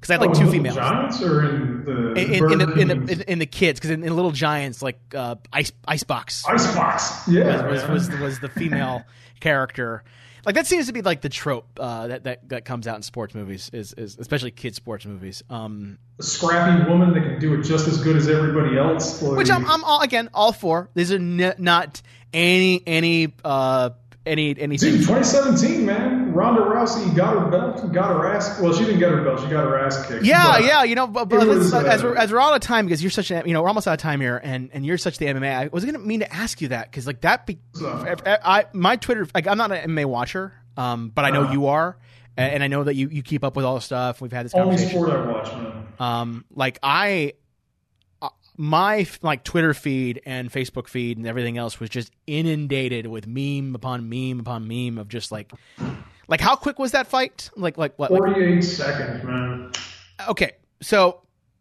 because I had like oh, two in females. Giants or in the in, in, in the in the in, in the kids, because in, in Little Giants, like uh, Ice Icebox, Icebox, yeah, was was, was, was the female character. Like that seems to be like the trope uh, that, that that comes out in sports movies, is, is especially kids sports movies. Um, a scrappy woman that can do it just as good as everybody else. Like, which I'm, I'm all, again all for. These are n- not any any uh, any anything. Dude, twenty seventeen, man. Ronda Rousey got her belt, got her ass. Well, she didn't get her belt; she got her ass kicked. Yeah, yeah. You know, but, but was, uh, as we're uh, as we're all out of time, because you're such a you know we're almost out of time here, and, and you're such the M M A. I was gonna mean to ask you that because like that. Be, So- I, I my Twitter. Like I'm not an M M A watcher. Um, but I know Uh-huh. you are, and, and I know that you, you keep up with all the stuff. We've had this Only conversation. sport I watch, man. Um, like I, uh, my like Twitter feed and Facebook feed and everything else was just inundated with meme upon meme upon meme of just like, like how quick was that fight? Like like what? Like, Forty-eight seconds, man. okay, so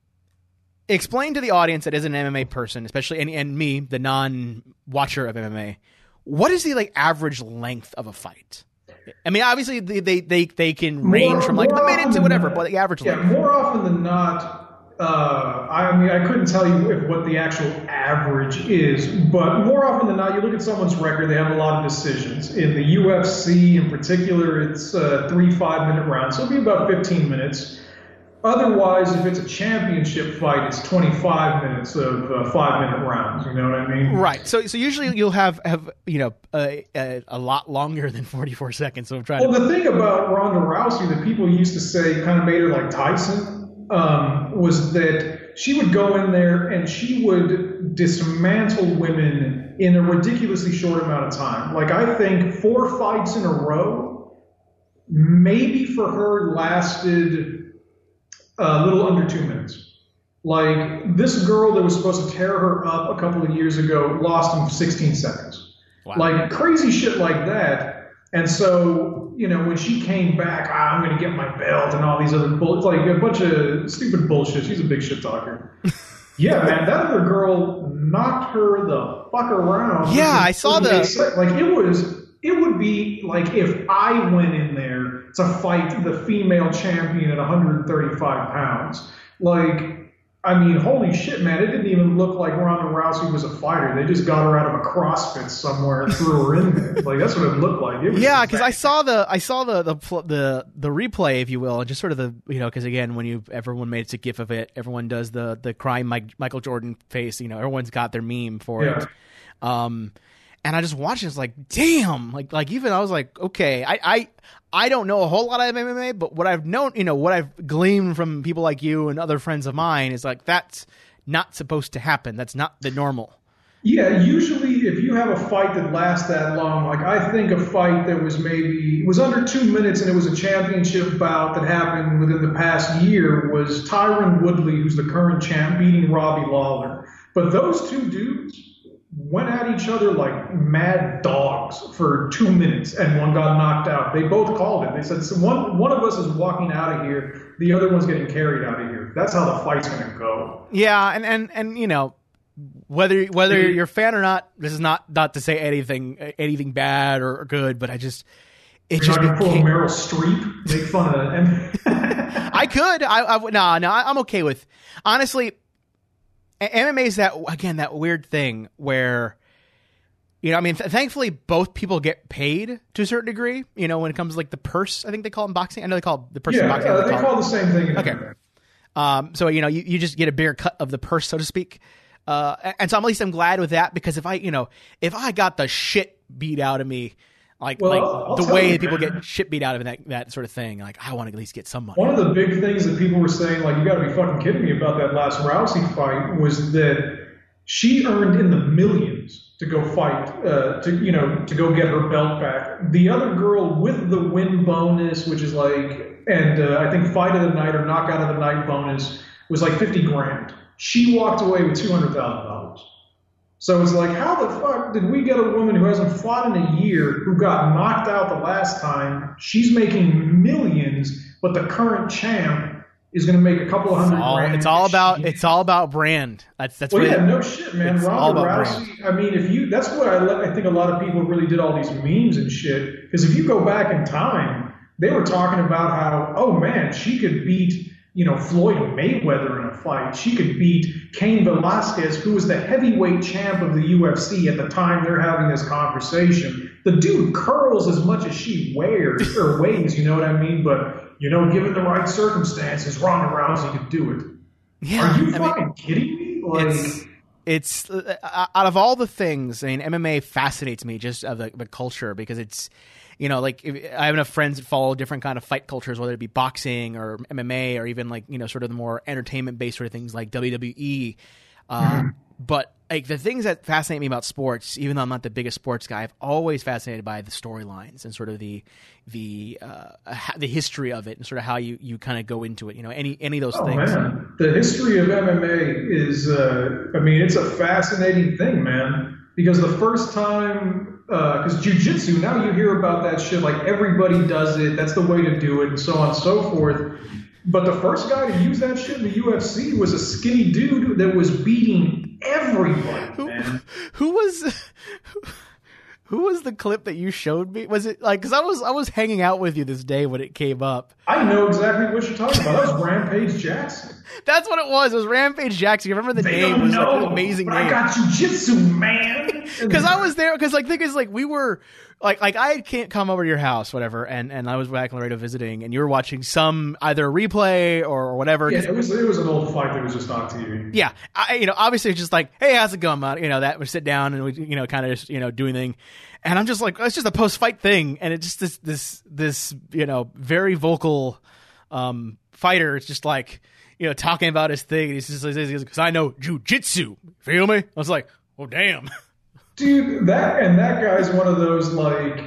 explain to the audience that is an M M A person, especially and, and me, the non-watcher of M M A, what is the like average length of a fight? I mean, obviously they they they, they can range More- from like a more minute often to than whatever, not- but the average Yeah, length. more often than not, uh, I mean, I couldn't tell you if, what the actual average is, but more often than not, you look at someone's record, they have a lot of decisions. In the U F C in particular, it's uh, three five-minute rounds, so it'll be about fifteen minutes. Otherwise, if it's a championship fight, it's twenty-five minutes of uh, five-minute rounds. You know what I mean? Right. So so usually you'll have have you know a, a, a lot longer than forty-four seconds. So I'm trying Well, to. the thing about Ronda Rousey that people used to say kind of made her like Tyson um, was that she would go in there and she would dismantle women in a ridiculously short amount of time. Like I think four fights in a row, maybe for her lasted a little under two minutes. Like this girl that was supposed to tear her up a couple of years ago lost in sixteen seconds. Wow. Like crazy shit like that. And so, you know, when she came back, ah, I'm going to get my belt and all these other bull, like a bunch of stupid bullshit. She's a big shit talker. Yeah, man, that other girl knocked her the fuck around. Yeah, I saw the- the like it was. It would be like if I went in there to fight the female champion at one hundred thirty-five pounds. Like, I mean, holy shit, man! It didn't even look like Ronda Rousey was a fighter. They just got her out of a CrossFit somewhere and threw her in there. Like that's what it looked like. It was Yeah, because I saw the I saw the, the the the replay, if you will, and just sort of the you know because again when you everyone made a gif of it, everyone does the the crying Mike, Michael Jordan face. You know, everyone's got their meme for Yeah. it. Um, and I just watched it. It's like, damn, like like even I was like, okay, I I I don't know a whole lot of M M A, but what I've known, you know, what I've gleaned from people like you and other friends of mine is like that's not supposed to happen. That's not the normal. Yeah, usually if you have a fight that lasts that long, like I think a fight that was maybe was under two minutes and it was a championship bout that happened within the past year was Tyron Woodley, who's the current champ, beating Robbie Lawler. But those two dudes went at each other like mad dogs for two minutes and one got knocked out. They both called it. They said so one one of us is walking out of here, the other one's getting carried out of here. That's how the fight's gonna go. Yeah, and and and you know. Whether whether you're a fan or not, this is not not to say anything anything bad or good, but I just it You're just not gonna pull became, Meryl Streep, make fun of it. I could I, I would no no I'm okay with honestly. M M A is that again that weird thing where you know I mean th- thankfully both people get paid to a certain degree. You know when it comes to like the purse, I think they call it in boxing. I know they call it the purse in Yeah, boxing. uh, they they call call it- the same thing. In Okay. M M A. Um, so you know, you, you just get a bigger cut of the purse, so to speak. Uh, and so I'm at least I'm glad with that because if I, you know, if I got the shit beat out of me, like Well, like I'll- I'll the tell way you, that people man. get shit beat out of me, that that sort of thing, like I want to at least get some money. One of the big things that people were saying, like, you got to be fucking kidding me about that last Rousey fight, was that she earned in the millions to go fight, uh, to you know, to go get her belt back. The other girl with the win bonus, which is like, and uh, I think fight of the night or knockout of the night bonus was like fifty grand. She walked away with two hundred thousand dollars. So it's like, how the fuck did we get a woman who hasn't fought in a year, who got knocked out the last time? She's making millions, but the current champ is going to make a couple of It's hundred all, grand. it's all if about she- it's all about brand. That's that's Well, what yeah, it- no shit, man. it's all Ronda about Rousey. I mean, if you, that's what I, le- I think a lot of people really did all these memes and shit. Because if you go back in time, they were talking about how, oh man, she could beat you know, Floyd Mayweather in a fight. She could beat Cain Velasquez, who was the heavyweight champ of the U F C at the time they're having this conversation. The dude curls as much as she wears or weighs, you know what I mean? But, you know, given the right circumstances, Ronda Rousey could do it. Yeah, Are you I fucking mean, kidding me? Like, it's it's uh, out of all the things. I mean, M M A fascinates me just of the, the culture because it's, you know, like if, I have enough friends that follow different kind of fight cultures, whether it be boxing or M M A or even like, you know, sort of the more entertainment based sort of things like W W E. Uh, mm-hmm. But like the things that fascinate me about sports, even though I'm not the biggest sports guy, I've always fascinated by the storylines and sort of the the uh, the history of it and sort of how you, you kind of go into it. You know, any any of those oh, things. Man. The history of M M A is, uh, I mean, it's a fascinating thing, man. Because the first time, because uh, jiu-jitsu, now you hear about that shit, like everybody does it, that's the way to do it, and so on and so forth. But the first guy to use that shit in the U F C was a skinny dude that was beating everybody, who, man. Who was... Who was the clip that you showed me? Was it like, because I was I was hanging out with you this day when it came up. I know exactly what you're talking about. That was Rampage Jackson. That's what it was. It was Rampage Jackson. You remember the they name? Don't it was know, like an amazing but name. I got jujitsu, man. Because I was there. Because like, thing is, like, we were like, like I can't come over to your house, whatever, and, and I was back in Laredo visiting, and you were watching some either replay or, or whatever. Yeah, it was it was an old fight that was just on T V. Yeah, I, you know, obviously it's just like, hey, how's it going, man? You know, that we sit down and we, you know, kind of just, you know, doing thing. And I'm just like, it's just a post-fight thing, and it's just this, this, this, you know, very vocal um, fighter. It's just like, you know, talking about his thing. He's just because I know jujitsu. Feel me? I was like, oh damn, dude. That and that guy's one of those like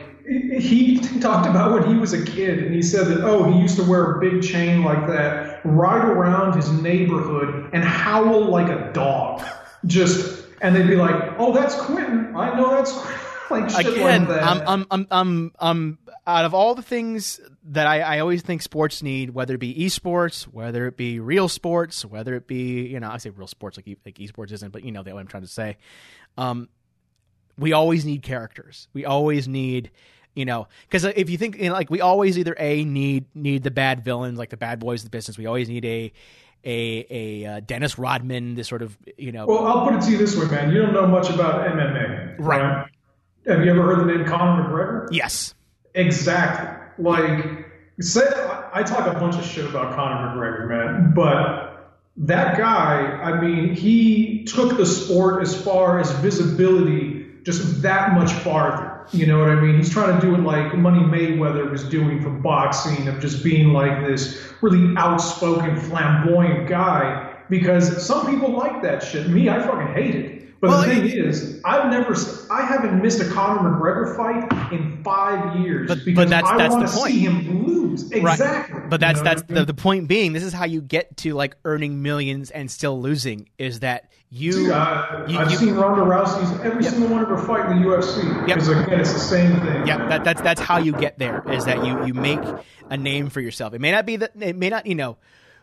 he talked about when he was a kid, and he said that oh, he used to wear a big chain like that, ride around his neighborhood, and howl like a dog. Just and they'd be like, oh, that's Quentin. I know that's Quentin. Like shit Again, like that. I'm, I'm, I'm, I'm, I'm, out of all the things that I, I always think sports need, whether it be esports, whether it be real sports, whether it be, you know, I say real sports like, e- like esports isn't, but you know what I'm trying to say. Um, we always need characters. We always need, you know, because if you think, you know, like we always either a need need the bad villains, like the bad boys of the business. We always need a a a uh, Dennis Rodman, this sort of, you know. Well, I'll put it to you this way, man. You don't know much about M M A, right? right? Have you ever heard the name Conor McGregor? Yes. Exactly. Like, say, I talk a bunch of shit about Conor McGregor, man, but that guy, I mean, he took the sport as far as visibility just that much farther. You know what I mean? He's trying to do it like Money Mayweather was doing for boxing, of just being like this really outspoken, flamboyant guy, because some people like that shit. Me, I fucking hate it. But well, the thing is, I've never, I haven't missed a Conor McGregor fight in five years but, because but that's, I that's want the to point. see him lose. Exactly. Right. But that's you know that's I mean? the, the point being. This is how you get to like earning millions and still losing. Is that you? Dude, I, you I've you, seen Ronda Rousey's every yep. single one of her fight in the U F C. Because yep. again, it's the same thing. Yeah, that, that's that's how you get there. Is that you you make a name for yourself. It may not be that. It may not. You know.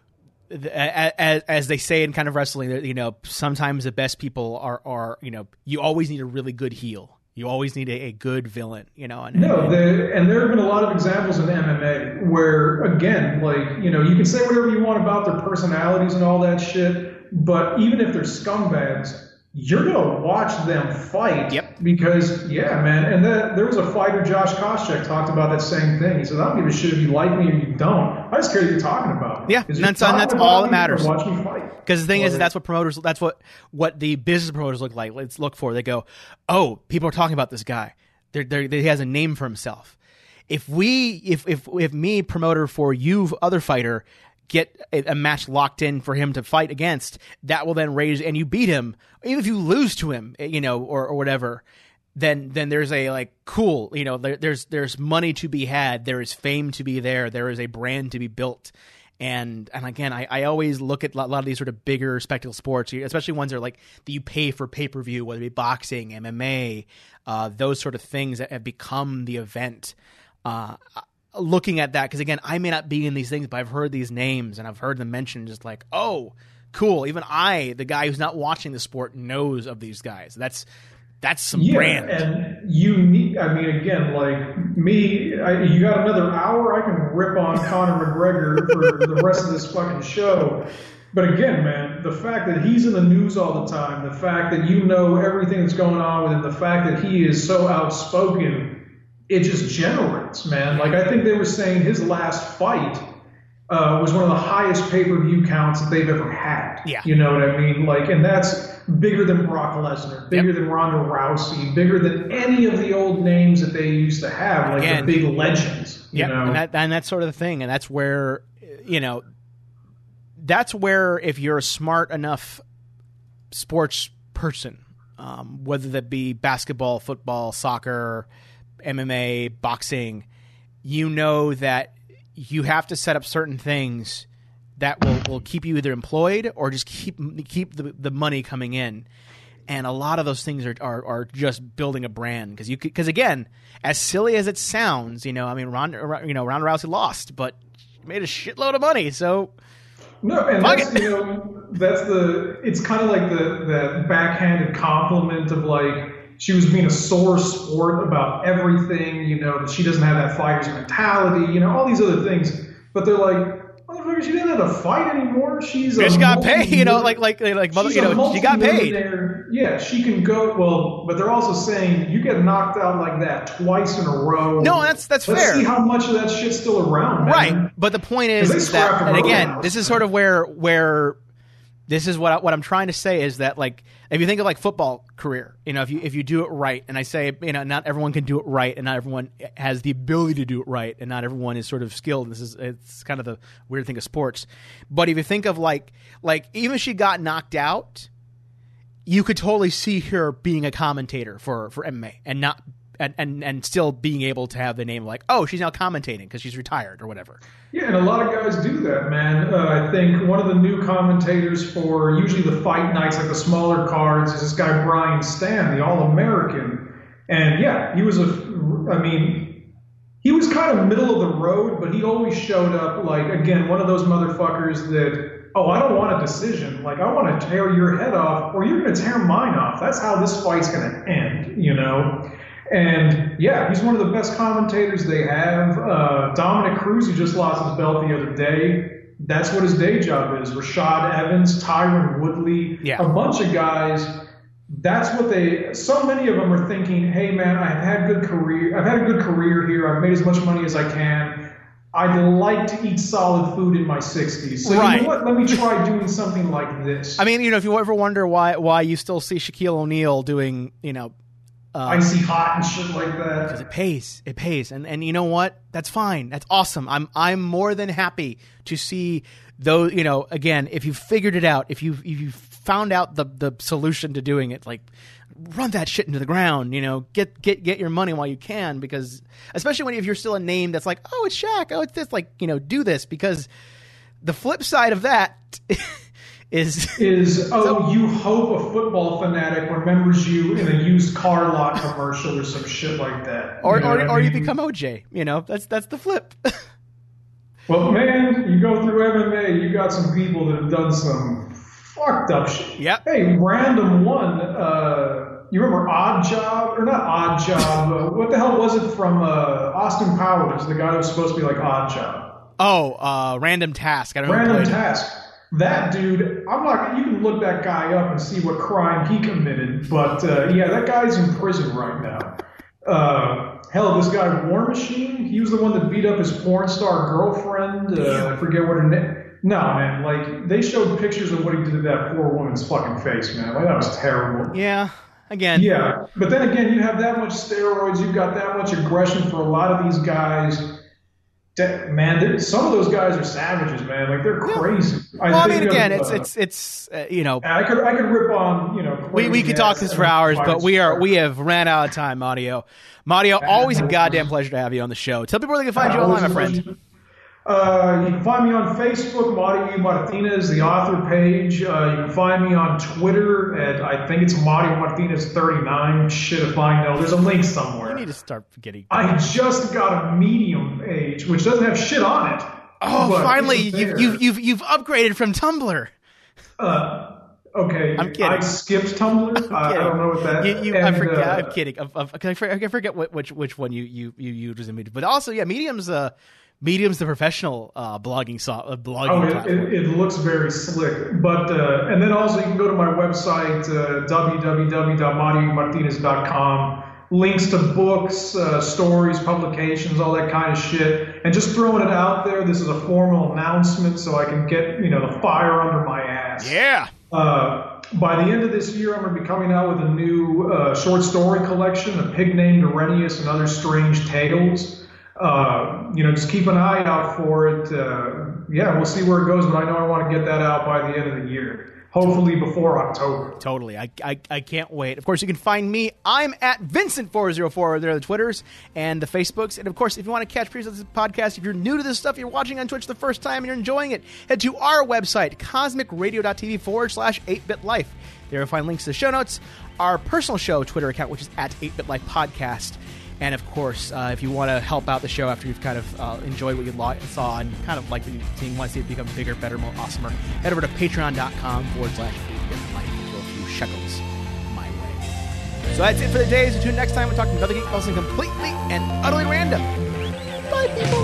As, as they say in kind of wrestling, you know, sometimes the best people are, are, you know, you always need a really good heel. You always need a, a good villain, you know. And, no, and, the, and there have been a lot of examples in M M A where, again, like, you know, you can say whatever you want about their personalities and all that shit, but even if they're scumbags, you're going to watch them fight. Yep. Because, yeah, man, and the, there was a fighter, Josh Koscheck, talked about that same thing. He said, I don't give a shit if you like me or you don't. I just care that you're talking about me. Yeah, and that's, and that's all that matters. Watch me fight. Because the thing or, is, that's what promoters, that's what, what the business promoters look like. Let's look for. They go, oh, people are talking about this guy. They're, they're, he has a name for himself. If we, if, if, if me, promoter for you, other fighter, get a, a match locked in for him to fight against, that will then raise, and you beat him, even if you lose to him, you know, or, or whatever, then then there's a like cool, you know, there, there's there's money to be had, there is fame to be there, there is a brand to be built. And and again, I, I always look at a lot of these sort of bigger spectacle sports, especially ones that are like that you pay for pay per view, whether it be boxing, M M A, uh, those sort of things that have become the event. Uh, looking at that, because again, I may not be in these things, but I've heard these names and I've heard them mentioned, just like, oh, cool. Even I, the guy who's not watching the sport, knows of these guys. That's that's some yeah, brand. And you need, I mean, again, like me, I, you got another hour, I can rip on Conor McGregor for the rest of this fucking show. But again, man, the fact that he's in the news all the time, the fact that you know everything that's going on with him, the fact that he is so outspoken, it just generates, man. Like, I think they were saying his last fight uh, was one of the highest pay-per-view counts that they've ever had. Yeah. You know what I mean? Like, and that's bigger than Brock Lesnar, bigger yep. than Ronda Rousey, bigger than any of the old names that they used to have, like Again, the big legends. Yeah, you know? and, that, and that's sort of the thing, and that's where, you know, that's where if you're a smart enough sports person, um, whether that be basketball, football, soccer, M M A, boxing, you know that you have to set up certain things that will, will keep you either employed or just keep keep the, the money coming in. And a lot of those things are are, are just building a brand because you because again, as silly as it sounds, you know, I mean, Ronda, you know, Ronda Rousey lost, but made a shitload of money, so. No, and Fuck that's, it. you know, that's the, it's kind of like the, that backhanded compliment of like, she was being a sore sport about everything, you know, that she doesn't have that fighter's mentality, you know, all these other things. But they're like, motherfucker, she didn't have to fight anymore. She's a She got paid, you know, like, like, like, mother, you know, she got paid. Yeah, she can go, well, but they're also saying you get knocked out like that twice in a row. No, that's, that's Let's fair. Let's see how much of that shit's still around, man. Right. But the point is, is that, and again, house, this is sort of where, where, this is what I, what I'm trying to say is that, like, if you think of like football career, you know, if you if you do it right, and I say, you know, not everyone can do it right, and not everyone has the ability to do it right, and not everyone is sort of skilled. This is it's kind of the weird thing of sports. But if you think of like like even if she got knocked out, you could totally see her being a commentator for for M M A and not and and, and still being able to have the name like, oh, she's now commentating because she's retired or whatever. Yeah, and a lot of guys do that, man. Uh, I think one of the new commentators for usually the fight nights, like the smaller cards, is this guy Brian Stan, the All-American. And yeah, he was a, I mean, he was kind of middle of the road, but he always showed up like, again, one of those motherfuckers that, oh, I don't want a decision. Like, I want to tear your head off, or you're going to tear mine off. That's how this fight's going to end, you know? And yeah, he's one of the best commentators they have. Uh, Dominic Cruz, who just lost his belt the other day, that's what his day job is. Rashad Evans, Tyron Woodley, yeah. a bunch of guys. That's what they. So many of them are thinking, "Hey, man, I've had good career. I've had a good career here. I've made as much money as I can. I'd like to eat solid food in my sixties. So right. you know what? Let me try doing something like this." I mean, you know, if you ever wonder why why you still see Shaquille O'Neal doing, you know. Um, Icy hot and shit like that. Because it pays, it pays, and and you know what? That's fine. That's awesome. I'm I'm more than happy to see those. You know, again, if you figured it out, if you if you found out the the solution to doing it, like run that shit into the ground. You know, get get get your money while you can, because especially when if you're still a name that's like, oh, it's Shaq, oh, it's this, like, you know, do this, because the flip side of that. Is, is oh so, you hope a football fanatic remembers you in a used car lot commercial or some shit like that, or you know or, or I mean? you become O J. You know, that's that's the flip. Well, man, you go through M M A, you got some people that have done some fucked up shit. Yep. Hey, random one. Uh, you remember Odd Job or not Odd Job? uh, what the hell was it from uh, Austin Powers? The guy who was supposed to be like Odd Job. Oh, uh, Random Task. I don't know. Random Task. That dude, I'm not. You can look that guy up and see what crime he committed, but uh, yeah, that guy's in prison right now. Uh, hell, this guy War Machine, he was the one that beat up his porn star girlfriend. Uh, I forget what her name. No, man, like they showed pictures of what he did to that poor woman's fucking face, man. Like that was terrible. Yeah, again. Yeah, but then again, you have that much steroids, you've got that much aggression for a lot of these guys. Man, some of those guys are savages, man. Like they're crazy. Yeah. Well, I, I mean, again, of, it's uh, it's it's uh, you know. I could I could rip on you know. We we could talk this for hours, but we are we have ran out of time, Mario. Mario, always a goddamn pleasure to have you on the show. Tell people where they can find you online, my friend. Uh, you can find me on Facebook, Mario Martinez, the author page. Uh, you can find me on Twitter at, I think it's Mario Martinez thirty-nine. Shit, if I know. There's a link somewhere. You need to start getting. I just got a Medium page, which doesn't have shit on it. Oh, finally, you've, you've, you've, you've upgraded from Tumblr. Uh, Okay, I'm kidding. I skipped Tumblr. I, I don't know what that. You, you, and, I forget. uh, I'm kidding. I, I, I forget, I forget what, which which one you you you used in Medium, but also yeah, Medium's uh Medium's the professional uh, blogging so, uh, blogging. Oh, it, platform. it, it looks very slick. But uh, and then also you can go to my website uh, w w w dot mario martinez dot com. Links to books, uh, stories, publications, all that kind of shit. And just throwing it out there, this is a formal announcement so I can get, you know, the fire under my ass. Yeah. Uh, by the end of this year, I'm going to be coming out with a new uh, short story collection, A Pig Named Arrhenius and Other Strange Tales. Uh, you know, just keep an eye out for it. Uh, yeah, we'll see where it goes, but I know I want to get that out by the end of the year. Hopefully before October. Totally. I, I I can't wait. Of course, you can find me. I'm at Vincent four oh four. There are the Twitters and the Facebooks. And, of course, if you want to catch previous of this podcast, if you're new to this stuff, you're watching on Twitch the first time and you're enjoying it, head to our website, cosmicradio.tv forward slash 8bitlife. There you'll find links to the show notes, our personal show Twitter account, which is at eight bit life podcast. And, of course, uh, if you want to help out the show after you've kind of uh, enjoyed what you saw and kind of like the team, want to see it become bigger, better, more awesomer, head over to patreon.com forward slash 8bitlife and throw a few shekels my way. So that's it for the day. So tune in next time. We're talking another geek, something completely and utterly random. Bye, people.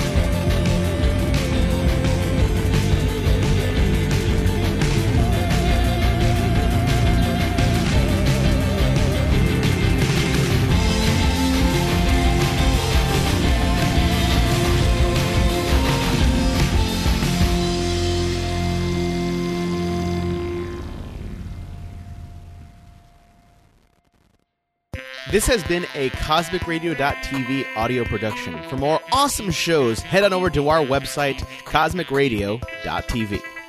This has been a Cosmic Radio dot T V audio production. For more awesome shows, head on over to our website, Cosmic Radio dot T V.